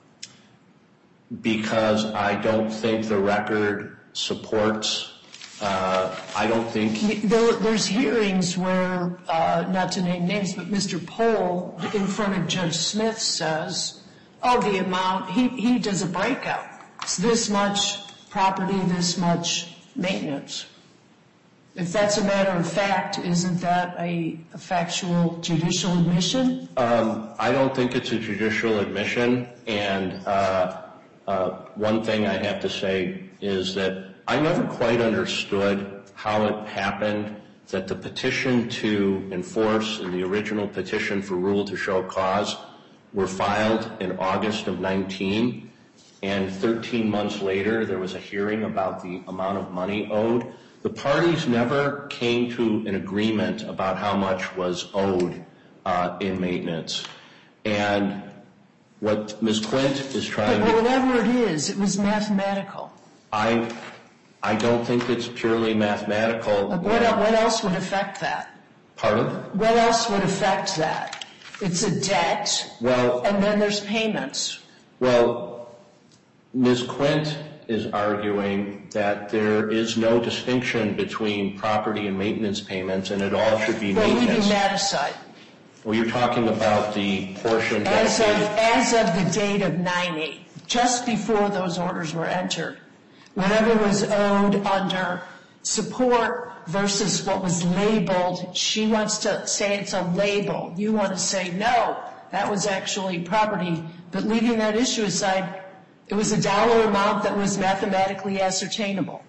because I don't think the record supports, uh, I don't think, There, there's hearings where, uh, not to name names, but Mister Pohl in front of Judge Smith says, oh, the amount, he, he does a breakout. it's this much property, this much maintenance. If that's a matter of fact, isn't that a, a factual judicial admission? Um, I don't think it's a judicial admission, and uh, uh, one thing I have to say is that I never quite understood how it happened that the petition to enforce and the original petition for rule to show cause were filed in August of nineteen, and thirteen months later there was a hearing about the amount of money owed. The parties never came to an agreement about how much was owed uh, in maintenance. And what Miz Quint is trying but to... But whatever it is, it was mathematical. I I don't think it's purely mathematical. But what, what else would affect that? Pardon? What else would affect that? It's a debt, well, and then there's payments. Well, Miz Quint is arguing that there is no distinction between property and maintenance payments, and it all should be well, maintenance. Well, leaving that aside. Well, you're talking about the portion... As of, as of the date of nine eight, just before those orders were entered, whatever was owed under support versus what was labeled, she wants to say it's a label. You want to say, no, that was actually property. But leaving that issue aside, it was a dollar amount that was mathematically ascertainable.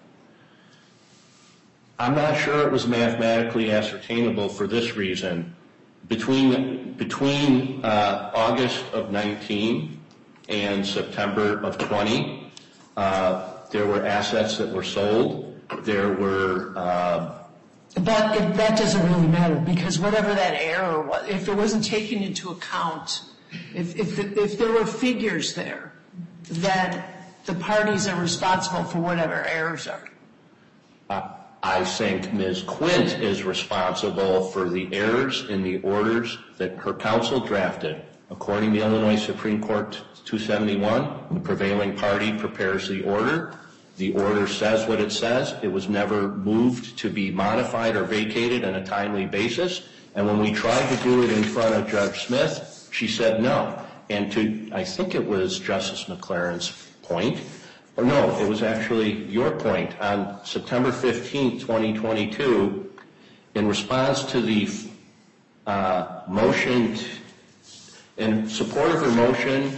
I'm not sure it was mathematically ascertainable for this reason. Between, between uh, August of nineteen and September of twenty, uh, there were assets that were sold. There were... Uh, but it, that doesn't really matter, because whatever that error was, if it wasn't taken into account, if, if, the, if there were figures there, then the parties are responsible for whatever errors are. Uh, I think Miz Quint is responsible for the errors in the orders that her counsel drafted. According to the Illinois Supreme Court two seventy-one, the prevailing party prepares the order. The order says what it says. It was never moved to be modified or vacated on a timely basis. And when we tried to do it in front of Judge Smith, she said no. And to, I think it was Justice McLaren's point, or no, it was actually your point, on September fifteenth, twenty twenty-two, in response to the uh, motion, t- in support of her motion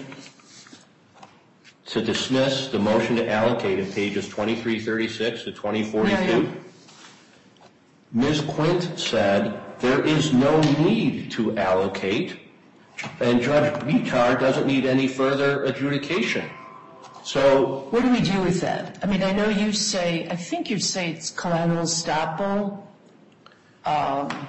to dismiss the motion to allocate in pages twenty-three thirty-six to twenty forty-two, yeah, yeah. Miz Quint said there is no need to allocate, and Judge Bitar doesn't need any further adjudication. So what do we do with that? I mean, I know you say, I think you say it's collateral estoppel. Um,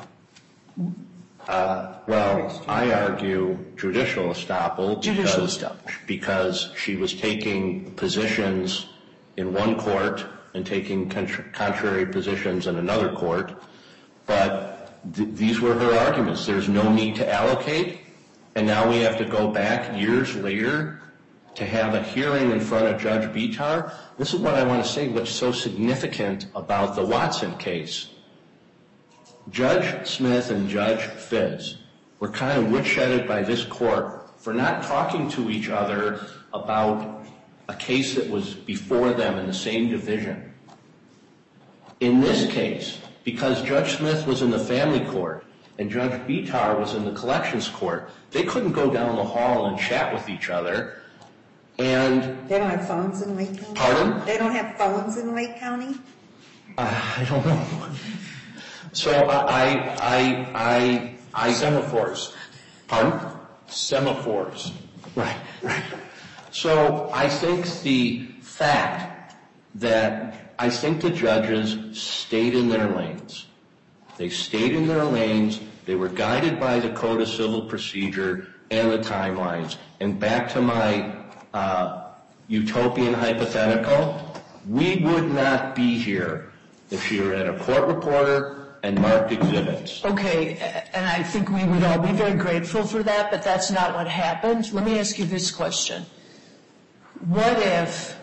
uh, well, I argue judicial estoppel because, judicial estoppel. because she was taking positions in one court and taking contra- contrary positions in another court. But th- these were her arguments. There's no need to allocate, and now we have to go back years later to have a hearing in front of Judge Bitar. This is what I want to say, what's so significant about the Watson case. Judge Smith and Judge Fitz were kind of woodshedded by this court for not talking to each other about a case that was before them in the same division. In this case, because Judge Smith was in the family court and Judge Bitar was in the collections court, they couldn't go down the hall and chat with each other. And they don't have phones in Lake County? Pardon? They don't have phones in Lake County? Uh, I don't know. So I, I, I, I... Semaphores. Pardon? Semaphores. Right, right. So I think the fact that I think the judges stayed in their lanes. They stayed in their lanes. They were guided by the Code of Civil Procedure and the timelines. And back to my uh, utopian hypothetical, we would not be here if she were at a court reporter and marked exhibits. Okay, and I think we would all be very grateful for that, but that's not what happened. Let me ask you this question. What if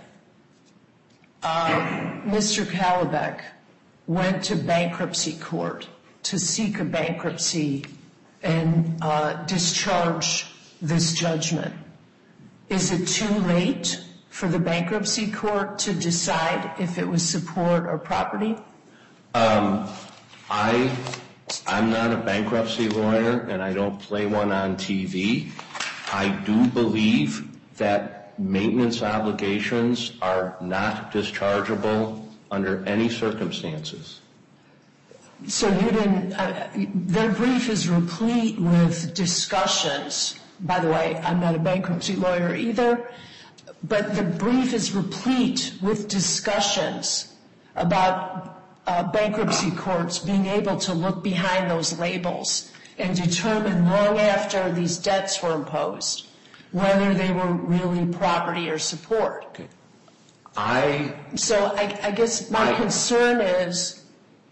um, Mister Kalibek went to bankruptcy court to seek a bankruptcy and uh, discharge this judgment? Is it too late for the bankruptcy court to decide if it was support or property? Um, I, I'm not a bankruptcy lawyer, and I don't play one on T V. I do believe that maintenance obligations are not dischargeable under any circumstances. So you didn't, uh, their brief is replete with discussions. By the way, I'm not a bankruptcy lawyer either, but the brief is replete with discussions about uh, bankruptcy courts being able to look behind those labels and determine long after these debts were imposed whether they were really property or support. Okay. I... So I, I guess my I, concern is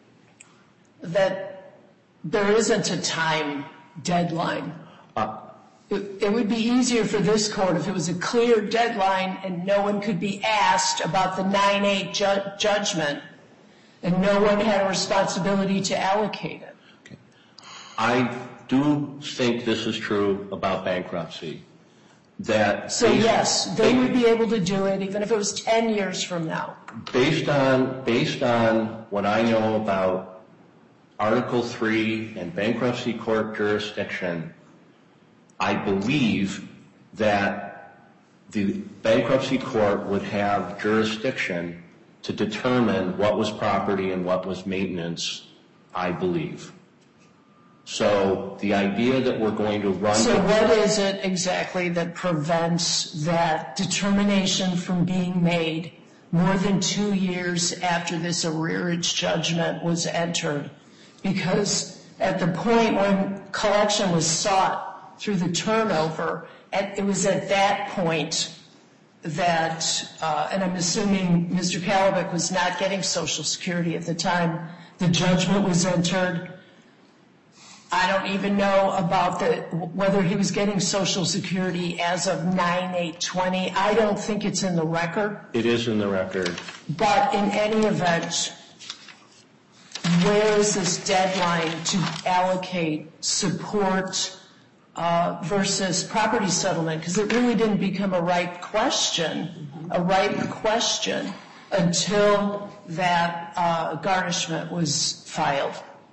that there isn't a time deadline. Uh, It, it would be easier for this court if it was a clear deadline and no one could be asked about the nine eight ju- judgment and no one had a responsibility to allocate it. Okay. I do think this is true about bankruptcy. That so based, yes, they would be able to do it even if it was ten years from now. Based on, based on what I know about Article three and bankruptcy court jurisdiction, I believe that the bankruptcy court would have jurisdiction to determine what was property and what was maintenance, I believe. So the idea that we're going to run... So what is it exactly that prevents that determination from being made more than two years after this arrearage judgment was entered? Because at the point when collection was sought through the turnover, it was at that point that, uh, and I'm assuming Mister Kalovic was not getting Social Security at the time the judgment was entered. I don't even know about the whether he was getting Social Security as of nine eight twenty. I don't think it's in the record. It is in the record. But in any event, where is this deadline to allocate support uh, versus property settlement? Because it really didn't become a ripe question, a ripe question until that uh, garnishment was filed.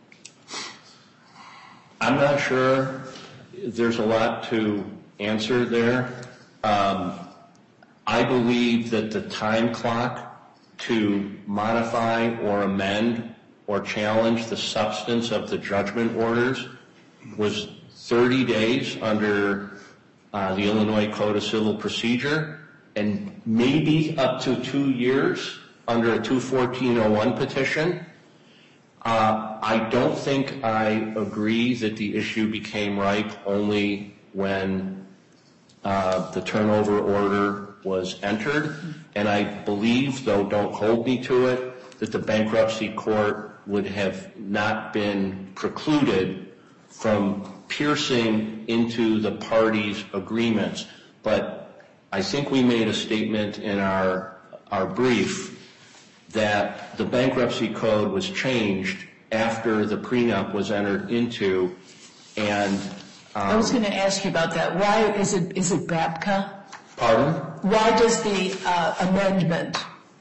I'm not sure. There's a lot to answer there. Um, I believe that the time clock to modify or amend or challenge the substance of the judgment orders was thirty days under uh, the Illinois Code of Civil Procedure and maybe up to two years under a two fourteen oh one petition. Uh, I don't think I agree that the issue became ripe only when uh, the turnover order was entered. And I believe, though don't hold me to it, that the bankruptcy court would have not been precluded from piercing into the parties' agreements. But I think we made a statement in our, our brief that the bankruptcy code was changed after the prenup was entered into, and um, I was going to ask you about that. Why is it is it BABCA? Pardon? Why does the uh, amendment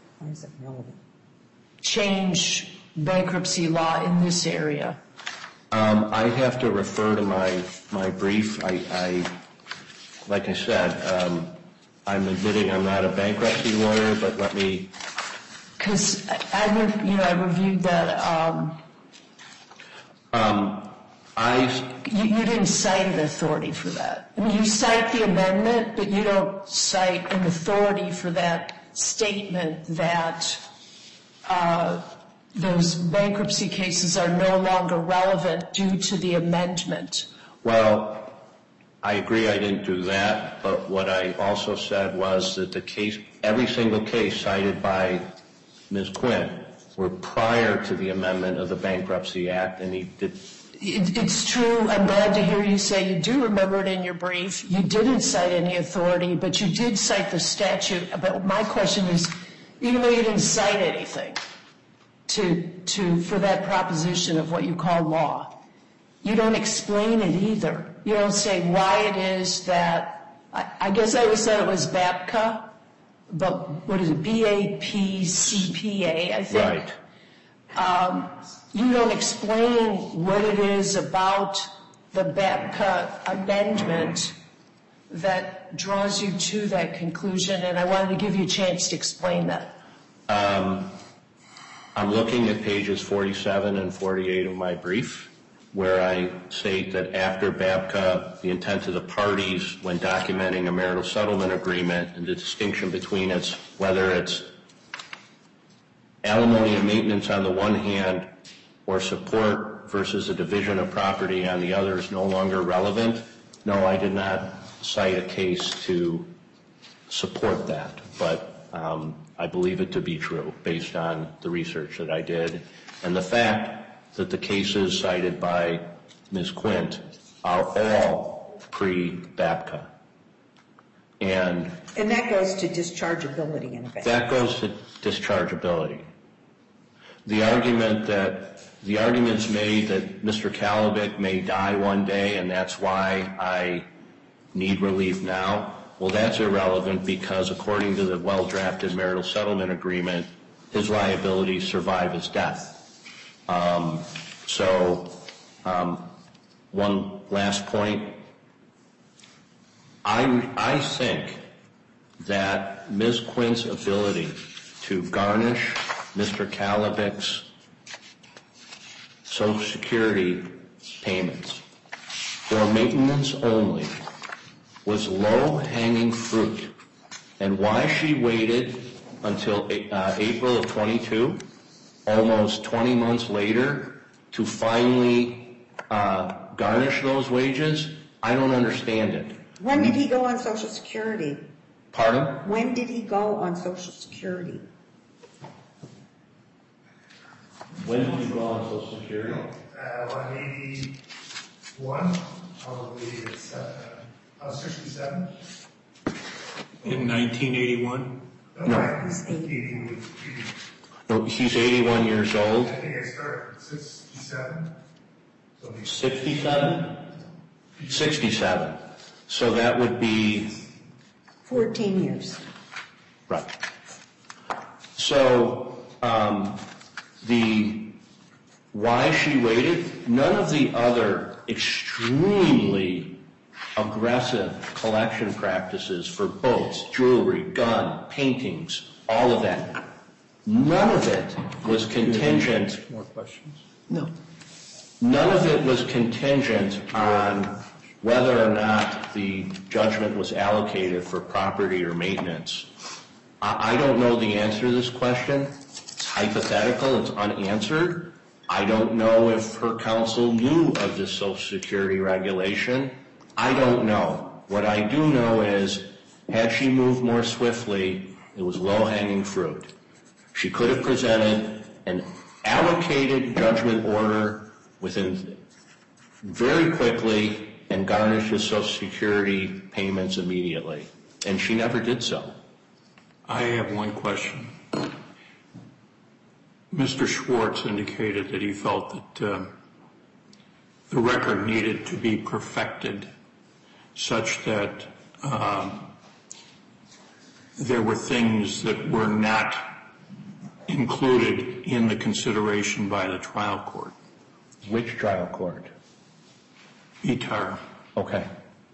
change bankruptcy law in this area? Um, I have to refer to my my brief. I, I like I said, um, I'm admitting I'm not a bankruptcy lawyer, but let me. Because I, I, you know, I reviewed that. Um, um, I. You, you didn't cite an authority for that. I mean, you cite the amendment, but you don't cite an authority for that statement that uh, those bankruptcy cases are no longer relevant due to the amendment. Well, I agree I didn't do that, but what I also said was that the case, every single case cited by Miz Quinn were prior to the amendment of the Bankruptcy Act, and he did. It, it's true. I'm glad to hear you say you do remember it in your brief. You didn't cite any authority, but you did cite the statute. But my question is, even though you didn't cite anything to to for that proposition of what you call law, you don't explain it either. You don't say why it is that. I, I guess I always said it was BABCA, but what is it, B A P C P A, I think? Right. Um, you don't explain what it is about the Babka amendment that draws you to that conclusion, and I wanted to give you a chance to explain that. Um, I'm looking at pages forty-seven and forty-eight of my brief, where I state that after Babka, the intent of the parties when documenting a marital settlement agreement and the distinction between it's whether it's alimony and maintenance on the one hand or support versus a division of property on the other is no longer relevant. No, I did not cite a case to support that, but um, I believe it to be true based on the research that I did and the fact that the cases cited by Miz Quint are all pre-Babka. And, and that goes to dischargeability in effect. That goes to dischargeability. The argument that the arguments made that Mister Kalabik may die one day and that's why I need relief now, well, that's irrelevant because according to the well-drafted marital settlement agreement, his liabilities survive his death. Um, so um, one last point. I, I think that Miz Quint's ability to garnish Mister Kalabik's Social Security payments for maintenance only was low-hanging fruit. And why she waited until uh, April of twenty-two, almost twenty months later, to finally uh, garnish those wages, I don't understand it. When did he go on Social Security? Pardon? When did he go on Social Security? When did you go on Social Security? Uh, one eighty-one, probably it's uh, uh, sixty-seven. In nineteen eighty-one? No. He's eighty. eighty, No, he's eighty-one years old. I think I started at sixty-seven. So he's sixty-seven? sixty-seven. So that would be... fourteen years. Right. So um, the why she waited, none of the other extremely aggressive collection practices for boats, jewelry, gun, paintings, all of that, none of it was contingent. More questions? No. None of it was contingent on whether or not the judgment was allocated for property or maintenance. I, I don't know the answer to this question. It's hypothetical. It's unanswered. I don't know if her counsel knew of this Social Security regulation. I don't know. What I do know is, had she moved more swiftly, it was low-hanging fruit. She could have presented an allocated judgment order within very quickly and garnished his Social Security payments immediately. And she never did so. I have one question. Mister Schwartz indicated that he felt that uh, the record needed to be perfected such that um, there were things that were not included in the consideration by the trial court. Which trial court? E T A R. Okay.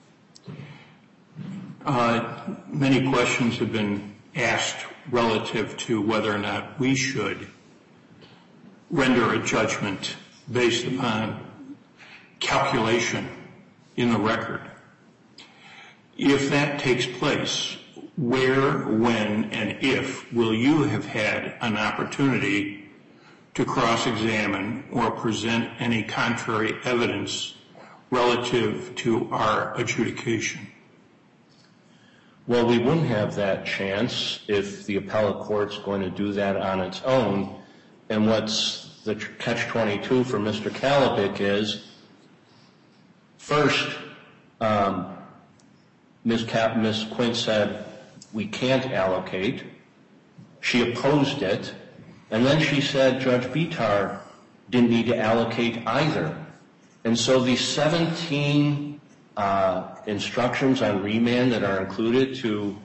Uh, many questions have been asked relative to whether or not we should render a judgment based upon calculation in the record. If that takes place, where, when, and if will you have had an opportunity to cross-examine or present any contrary evidence relative to our adjudication? Well, we wouldn't have that chance if the appellate court's going to do that on its own. And what's the catch twenty-two for Mister Kalabik is, first, um, Miz Cap, Miz Quint said, we can't allocate. She opposed it. And then she said Judge Bitar didn't need to allocate either. And so the seventeen uh, instructions on remand that are included to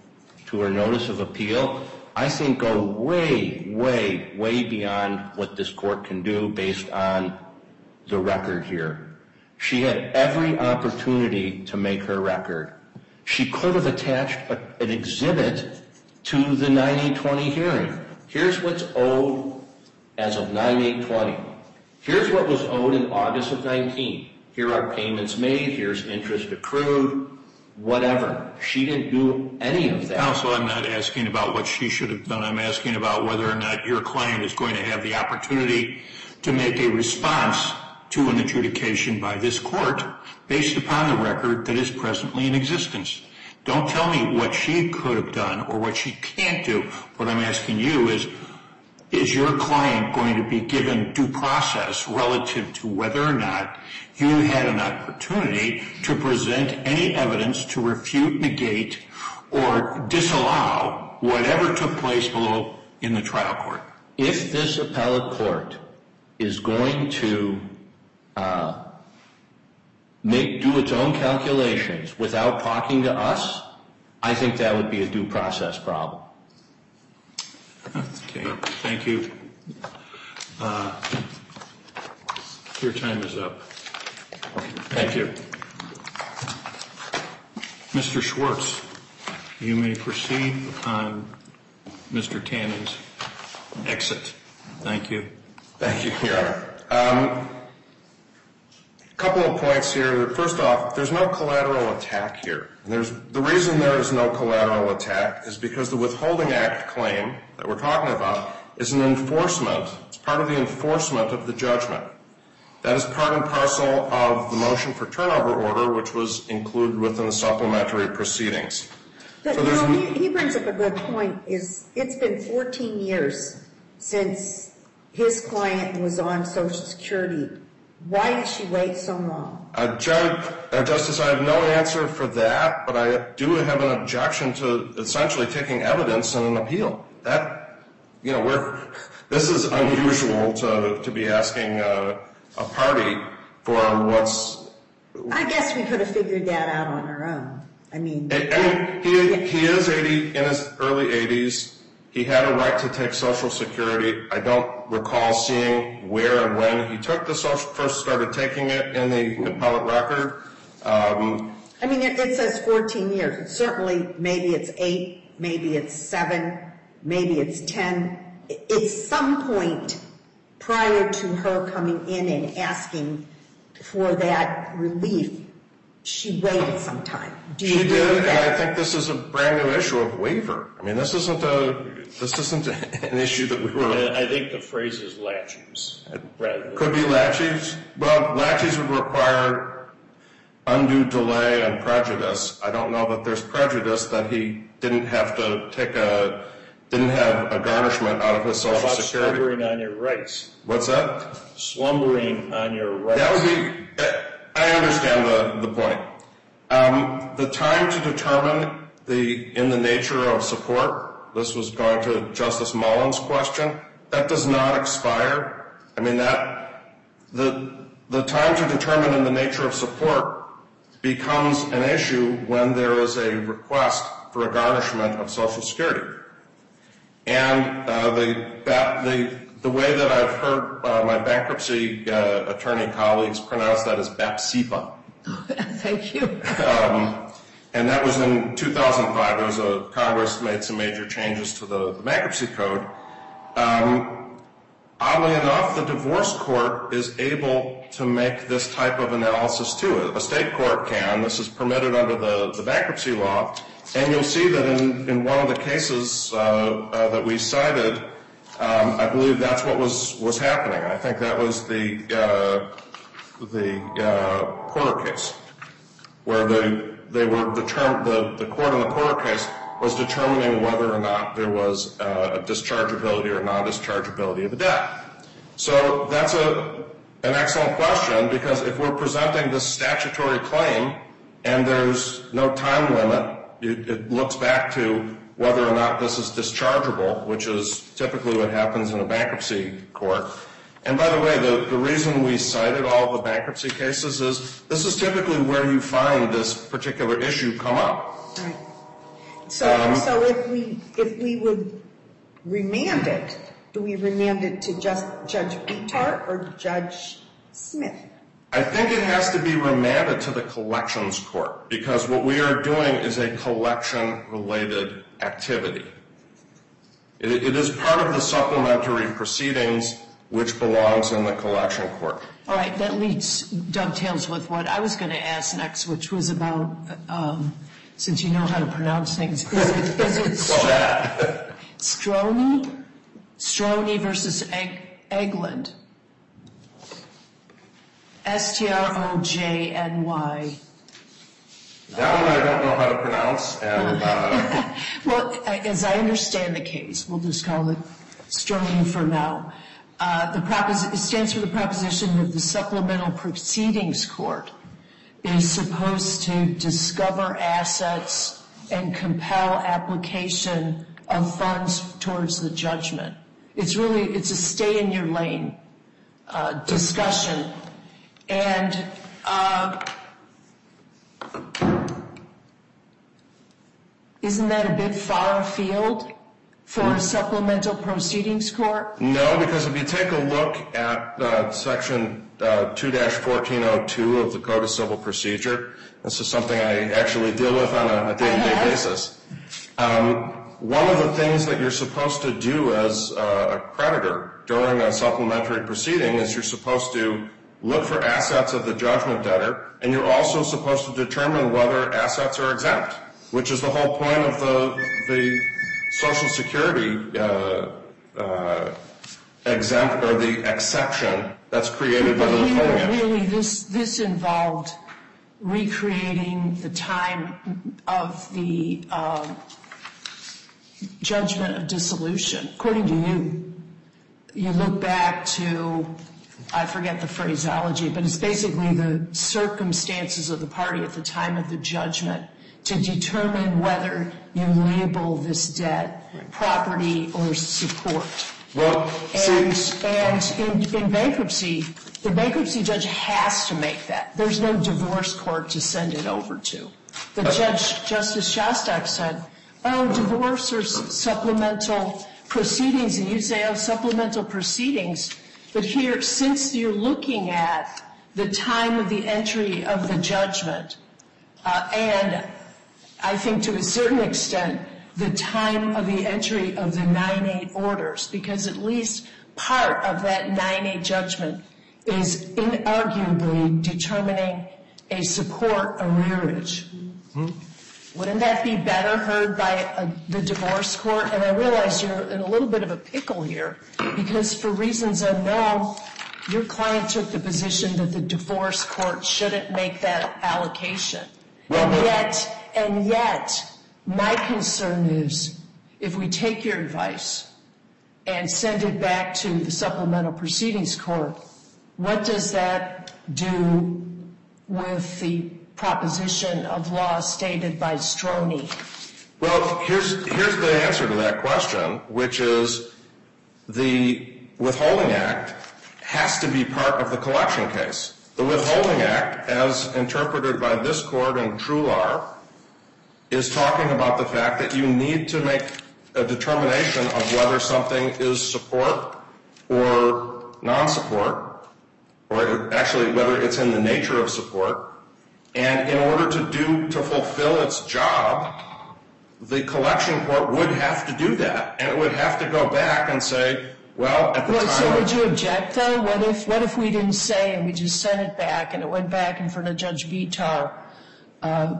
to her notice of appeal, I think go way, way, way beyond what this court can do based on the record here. She had every opportunity to make her record. She could have attached a, an exhibit to the nine eight twenty hearing. Here's what's owed as of nine eight twenty. Here's what was owed in August of nineteen. Here are payments made. Here's interest accrued. Whatever. She didn't do any of that. Counsel, I'm not asking about what she should have done. I'm asking about whether or not your client is going to have the opportunity to make a response to an adjudication by this court based upon the record that is presently in existence. Don't tell me what she could have done or what she can't do. What I'm asking you is, is your client going to be given due process relative to whether or not you had an opportunity to present any evidence to refute, negate, or disallow whatever took place below in the trial court? If this appellate court is going to uh, make do its own calculations without talking to us, I think that would be a due process problem. Okay, thank you. Uh, your time is up. Thank you. Mister Schwartz, you may proceed upon Mister Tannen's exit. Thank you. Thank you, Your Honor. Um, a couple of points here. First off, there's no collateral attack here. And there's, the reason there is no collateral attack is because the Withholding Act claim that we're talking about is an enforcement. It's part of the enforcement of the judgment. That is part and parcel of the motion for turnover order, which was included within the supplementary proceedings. But, so you there's know, he, he brings up a good point. Is it's been fourteen years since his client was on Social Security. Why did she wait so long? Uh, Judge, uh, Justice, I have no answer for that, but I do have an objection to essentially taking evidence in an appeal. That, you know, we're, this is unusual to, to be asking uh, a party for what's... I guess we could have figured that out on our own. I mean... I, I mean, he, he is eighty, in his early eighties. He had a right to take Social Security. I don't recall seeing where and when he took the social, first started taking it in the appellate record. Um, I mean, it, it says fourteen years. It's certainly, maybe it's eight, maybe it's seven, maybe it's ten. It's some point prior to her coming in and asking for that relief, she waited some time. Do you she did, and that? I think this is a brand new issue of waiver. I mean, this isn't a this isn't an issue that we were. I think the phrase is laches. Rather than could be laches. Well, laches would require undue delay and prejudice. I don't know that there's prejudice that he didn't have to take a didn't have a garnishment out of his Social How about Security. slumbering on your rights? What's that? Slumbering on your rights. That would be. I understand the, the point. Um, the time to determine the in the nature of support, this was going to Justice Mullins' question, that does not expire. I mean, that the the time to determine in the nature of support becomes an issue when there is a request for a garnishment of Social Security. And uh, the that the The way that I've heard uh, my bankruptcy uh, attorney colleagues pronounce that is BAPSIPA. Thank you. Um, and that was in two thousand five. There was a Congress made some major changes to the, the bankruptcy code. Um, oddly enough, the divorce court is able to make this type of analysis too. A state court can. This is permitted under the, the bankruptcy law. And you'll see that in, in one of the cases uh, uh, that we cited, Um, I believe that's what was, was happening. I think that was the uh, the uh, Porter case, where they they were determined the the court in the Porter case was determining whether or not there was uh, a dischargeability or non-dischargeability of the debt. So that's a an excellent question, because if we're presenting this statutory claim and there's no time limit, it, it looks back to whether or not this is dischargeable, which is typically what happens in a bankruptcy court. And by the way, the, the reason we cited all the bankruptcy cases is this is typically where you find this particular issue come up. Right. So, Um, so if we, if we would remand it, do we remand it to just Judge Beatart or Judge Smith? I think it has to be remanded to the collections court because what we are doing is a collection-related activity. It, it is part of the supplementary proceedings which belongs in the collection court. All right, that leads, dovetails with what I was going to ask next, which was about, um, since you know how to pronounce things, is it, is it Well, that. Stroni? Stroni versus Egg, Eglund. S T R O J N Y. That one I don't know how to pronounce. And uh, Well, as I understand the case, we'll just call it Stroni for now. Uh, the propos- it stands for the proposition that the supplemental proceedings court is supposed to discover assets and compel application of funds towards the judgment. It's really, it's a stay in your lane uh, discussion. And uh, isn't that a bit far afield for a supplemental proceedings court? no, because if you take a look at uh, section uh, two dash fourteen oh two of the Code of Civil Procedure, this is something I actually deal with on a, a day-to-day basis. Um, one of the things that you're supposed to do as uh, a creditor during a supplementary proceeding is you're supposed to look for assets of the judgment debtor, and you're also supposed to determine whether assets are exempt, which is the whole point of the the Social Security uh, uh, exempt or the exception that's created by the Withholding Act. Really, this this involved recreating the time of the um, judgment of dissolution. According to you, you look back to, I forget the phraseology, but it's basically the circumstances of the party at the time of the judgment to determine whether you label this debt property or support. Well, And, see, and in, in bankruptcy, the bankruptcy judge has to make that. There's no divorce court to send it over to. The judge, Justice Shostak, said, oh, divorce or supplemental proceedings, and you say, oh, supplemental proceedings. But here, since you're looking at the time of the entry of the judgment, uh, and I think to a certain extent, the time of the entry of the nine eight orders, because at least part of that nine eight judgment is inarguably determining a support arrearage. Mm-hmm. Wouldn't that be better heard by a, the divorce court? And I realize you're in a little bit of a pickle here, because for reasons unknown, your client took the position that the divorce court shouldn't make that allocation. Well, and yet, and yet, my concern is, if we take your advice and send it back to the supplemental proceedings court, what does that do with the proposition of law stated by Stroni? well, here's here's the answer to that question, which is the Withholding Act has to be part of the collection case. The Withholding Act, as interpreted by this court in Trular, is talking about the fact that you need to make a determination of whether something is support or non-support, or actually whether it's in the nature of support. And in order to do, to fulfill its job, the collection court would have to do that. And it would have to go back and say, well, at the Well, time... so would you object, though? What if what if we didn't say and we just sent it back and it went back in front of Judge Vitar? Uh,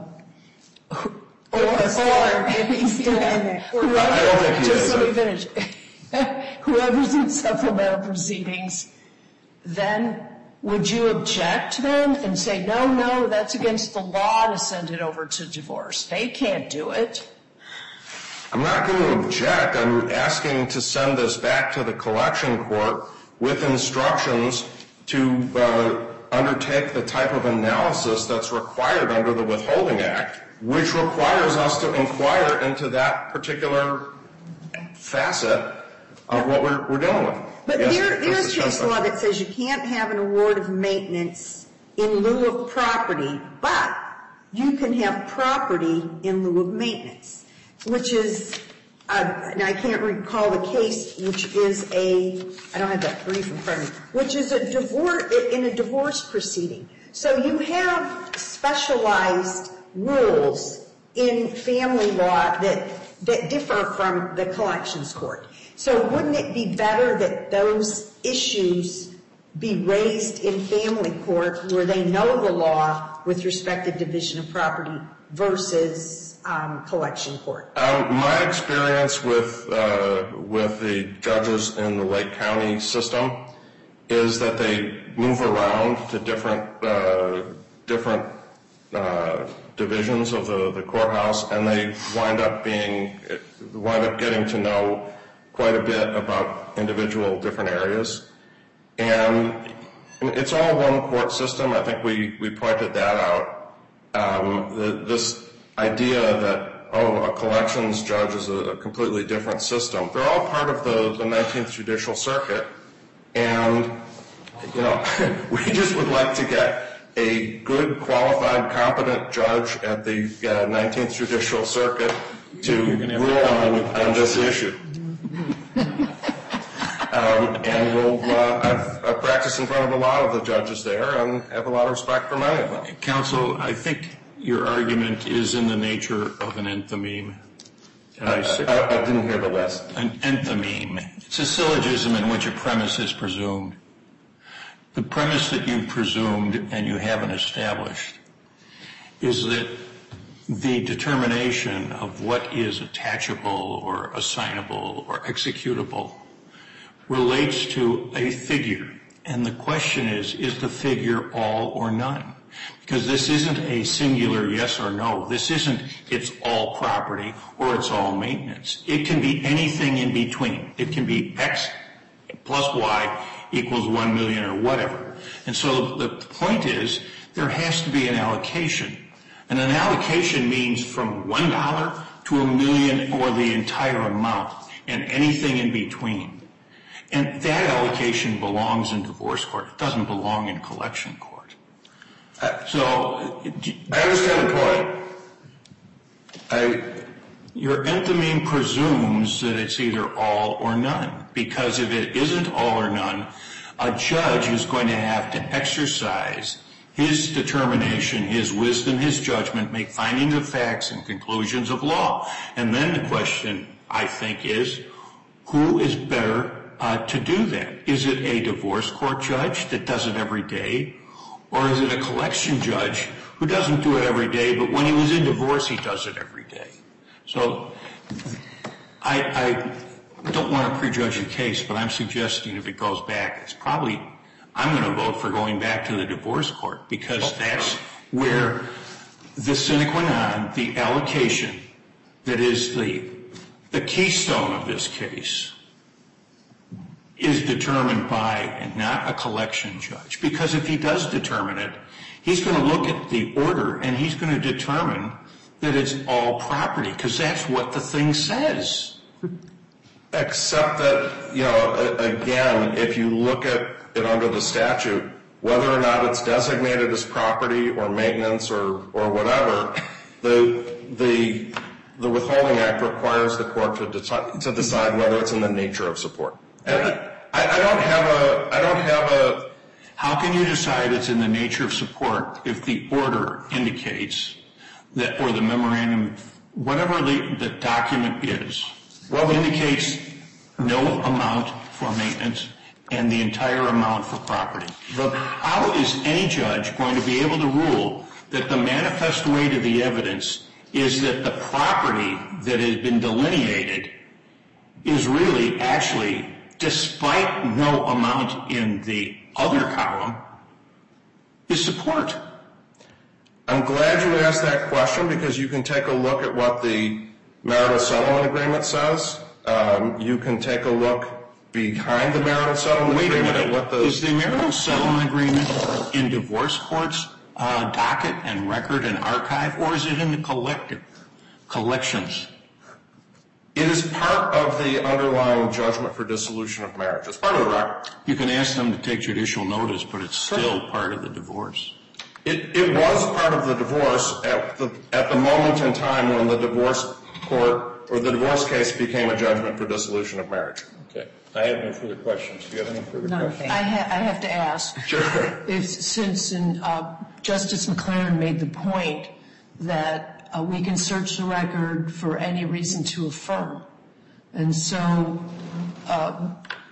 or, or he's still in there. whoever, I don't think he just is. let me finish. Whoever's in supplemental proceedings, then would you object then and say, no, no, that's against the law to send it over to divorce? They can't do it. I'm not going to object. I'm asking to send this back to the collection court with instructions to uh, undertake the type of analysis that's required under the Withholding Act, which requires us to inquire into that particular facet of what we're, we're dealing with. But Yes, there, there's Justice case Shostak. law that says you can't have an award of maintenance in lieu of property, but you can have property in lieu of maintenance. which is, uh, and I can't recall the case, which is a, I don't have that brief in front of me, which is a divorce, in a divorce proceeding. So you have specialized rules in family law that, that differ from the collections court. So wouldn't it be better that those issues be raised in family court where they know the law with respect to division of property versus um, collection court? Um, my experience with uh, with the judges in the Lake County system is that they move around to different uh, different uh, divisions of the, the courthouse, and they wind up being wind up getting to know quite a bit about individual different areas. And it's all one court system. I think we, we pointed that out. Um, the, this idea that, oh, a collections judge is a, a completely different system. They're all part of the, the nineteenth Judicial Circuit. And, you know, we just would like to get a good, qualified, competent judge at the uh, nineteenth Judicial Circuit to rule on, on this issue. Um, and we'll, uh, I've, I've practiced in front of a lot of the judges there and have a lot of respect for many of them. Counsel, I think your argument is in the nature of an enthymeme. And I, I, I, I didn't hear the last. An enthymeme. It's a syllogism in which a premise is presumed. The premise that you've presumed and you haven't established is that the determination of what is attachable or assignable or executable relates to a figure. And the question is, is the figure all or none? Because this isn't a singular yes or no. This isn't it's all property or it's all maintenance. It can be anything in between. It can be X plus Y equals one million or whatever. And so the point is there has to be an allocation. And an allocation means from one dollar to a million or the entire amount and anything in between. And that allocation belongs in divorce court. It doesn't belong in collection court. So I understand the point. I, your enthymeme presumes that it's either all or none. Because if it isn't all or none, a judge is going to have to exercise his determination, his wisdom, his judgment, make findings of facts and conclusions of law. And then the question, I think, is who is better uh, to do that? Is it a divorce court judge that does it every day? Or is it a collection judge who doesn't do it every day, but when he was in divorce, he does it every day? So I, I don't want to prejudge the case, but I'm suggesting if it goes back, it's probably, I'm going to vote for going back to the divorce court because that's where the sine qua non, the allocation that is the, the keystone of this case is determined by and not a collection judge. Because if he does determine it, he's going to look at the order and he's going to determine that it's all property because that's what the thing says. Except that, you know, again, if you look at it under the statute, whether or not it's designated as property or maintenance or, or whatever, the the the Withholding Act requires the court to decide, to decide whether it's in the nature of support. And I, I don't have a I don't have a. How can you decide it's in the nature of support if the order indicates that, or the memorandum, whatever the, the document is, well, indicates no amount for maintenance and the entire amount for property? How is any judge going to be able to rule that the manifest weight of the evidence is that the property that has been delineated is really actually, despite no amount in the other column, is support? I'm glad you asked that question because you can take a look at what the marital settlement agreement says. Um, you can take a look behind the marital settlement Wait agreement a minute. at what the... Is the marital settlement agreement in divorce court's uh, docket and record and archive, or is it in the collective collections? It is part of the underlying judgment for dissolution of marriage. It's part of the record. You can ask them to take judicial notice, but it's still part of the divorce. It, it was part of the divorce at the, at the moment in time when the divorce court, or the divorce case became a judgment for dissolution of marriage. Okay. I have no further questions. Do you have any further No, questions? thank I, ha- I have to ask. Sure. If, since in, uh, Justice McLaren made the point that uh, we can search the record for any reason to affirm. And so uh,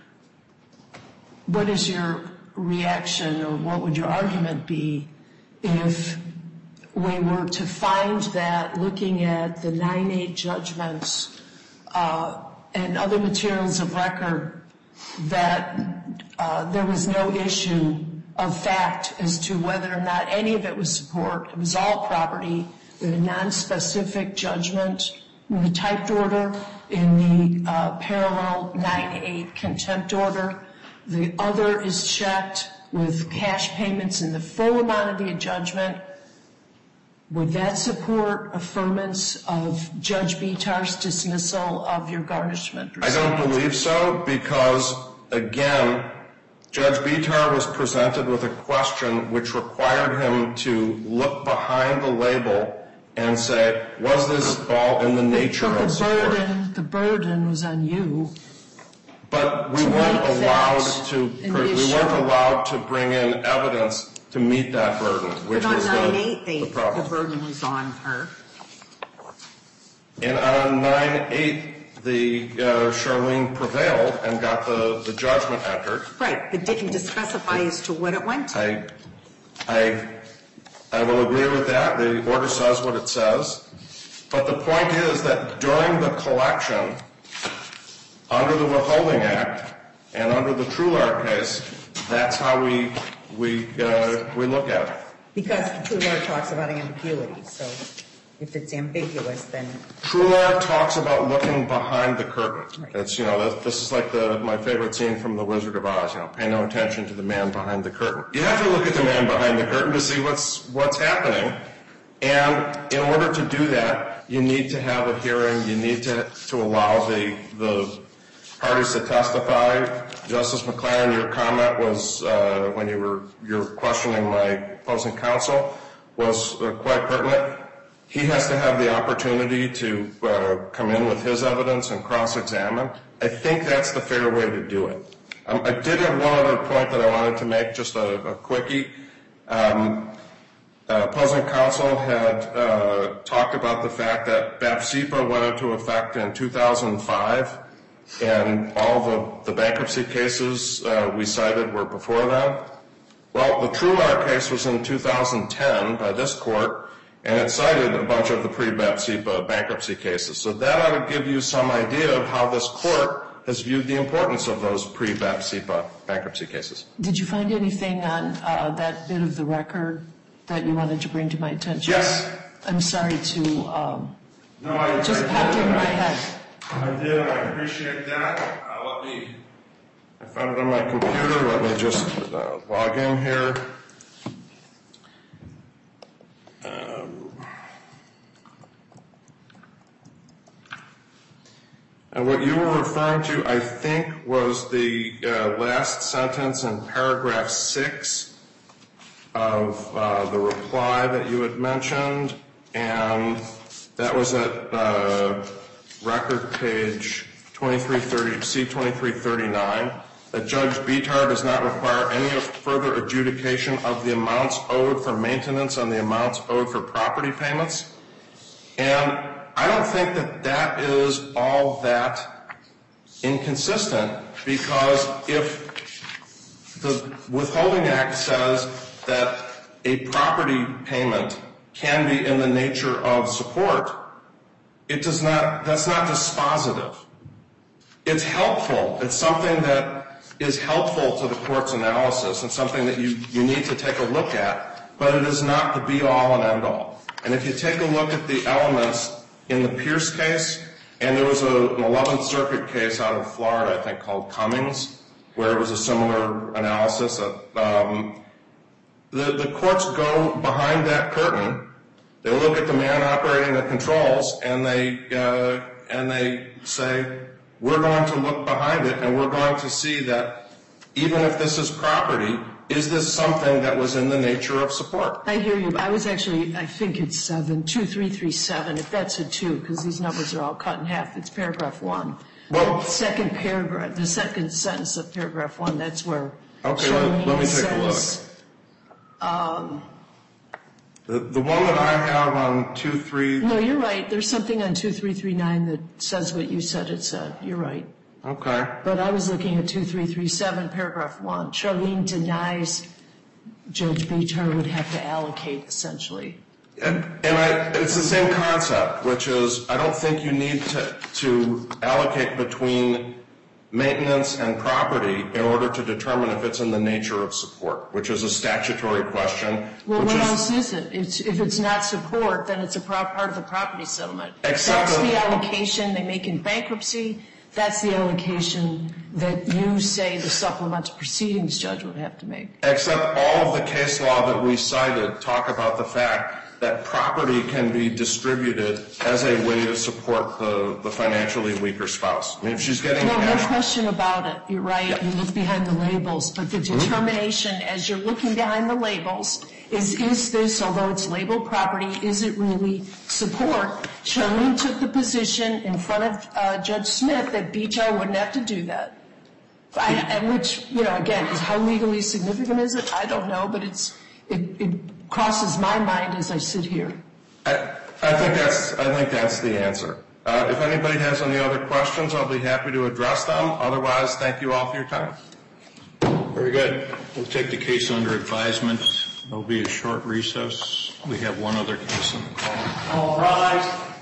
what is your reaction, or what would your argument be if we were to find that, looking at the nine eight judgments uh, and other materials of record, that uh, there was no issue of fact as to whether or not any of it was support? It was all property with a non-specific judgment in the typed order, in the uh, parallel nine eight contempt order. The other is checked with cash payments in the full amount of the judgment. Would that support affirmance of Judge Bitar's dismissal of your garnishment I proceedings? don't believe so, because, again, Judge Bitar was presented with a question which required him to look behind the label and say, was this all in the nature But of the support? burden, the burden was on you. But we to weren't make allowed that to, an we issue. weren't allowed to bring in evidence to meet that burden, which But on was nine the, eight, they, the the problem. burden was on her. And on nine eight, the uh, Charlene prevailed and got the, the judgment entered. Right, but didn't specify as to what it went to. I, I, I will agree with that. The order says what it says. But the point is that during the collection, under the Withholding Act and under the Trular case, that's how we we uh, we look at it. Because Trular talks about ambiguity, so if it's ambiguous, then Trular talks about looking behind the curtain. Right. It's, you know, this is like the my favorite scene from The Wizard of Oz. You know, pay no attention to the man behind the curtain. You have to look at the man behind the curtain to see what's what's happening. And in order to do that, you need to have a hearing. You need to to allow the the parties to testify. Justice McLaren, your comment was uh, when you were you're questioning my opposing counsel was uh, quite pertinent. He has to have the opportunity to uh, come in with his evidence and cross-examine. I think that's the fair way to do it. Um, I did have one other point that I wanted to make, just a, a quickie. Um, uh, opposing counsel had uh, talked about the fact that BAPSIPA went into effect in two thousand five, and all the, the bankruptcy cases uh, we cited were before then. Well, the Trular case was in two thousand ten by this court, and it cited a bunch of the pre-BAPSIPA bankruptcy cases. So that ought to give you some idea of how this court has viewed the importance of those pre-BAPSIPA bankruptcy cases. Did you find anything on uh, that bit of the record that you wanted to bring to my attention? Yes. I'm sorry to um, No, I just I popped did. in my I- head. I did, and I appreciate that. Uh, let me, I found it on my computer. Let me just uh, log in here. Um, and what you were referring to, I think, was the uh, last sentence in paragraph six of uh, the reply that you had mentioned, and that was at uh, record page twenty-three thirty, C twenty-three thirty-nine, that Judge Bitar does not require any further adjudication of the amounts owed for maintenance and the amounts owed for property payments. And I don't think that that is all that inconsistent, because if the Withholding Act says that a property payment can be in the nature of support, it does not, that's not dispositive. It's helpful. It's something that is helpful to the court's analysis and something that you, you need to take a look at, but it is not the be-all and end-all. And if you take a look at the elements in the Pierce case, and there was a, an eleventh Circuit case out of Florida, I think, called Cummings, where it was a similar analysis. That, um, the, the courts go behind that curtain. They look at the man operating the controls, and they uh, and they say, we're going to look behind it, and we're going to see that even if this is property, is this something that was in the nature of support? I hear you. I was actually, I think it's seven, two, three, three, seven, if that's a two, because these numbers are all cut in half. It's paragraph one. Well, the second paragraph, the second sentence of paragraph one, that's where okay, let, let me take says, a look. Um, the, the one that I have on two, three. No, you're right. There's something on two, three, three, nine that says what you said it said. You're right. Okay. But I was looking at two, three, three, seven, paragraph one. Charlene denies Judge Beecher would have to allocate, essentially. And, and I, it's the same concept, which is I don't think you need to, to allocate between maintenance and property in order to determine if it's in the nature of support, which is a statutory question. Well, which what is, else is it? It's, if it's not support, then it's a pro- part of the property settlement. Except That's the, the allocation they make in bankruptcy. That's the allocation that you say the supplemental proceedings judge would have to make. Except all of the case law that we cited talk about the fact that property can be distributed as a way to support the, the financially weaker spouse. I mean, if she's getting no, cash. No question about it. You're right. Yeah. You look behind the labels. But the determination mm-hmm. as you're looking behind the labels is, is this, although it's labeled property, is it really support? Charlene took the position in front of uh, Judge Smith that Beecher wouldn't have to do that. I, which, you know, again, is how legally significant is it? I don't know, but it's it, it crosses my mind as I sit here. I, I think that's I think that's the answer. Uh, if anybody has any other questions, I'll be happy to address them. Otherwise, thank you all for your time. Very good. We'll take the case under advisement. There'll be a short recess. We have one other case on the call. All rise.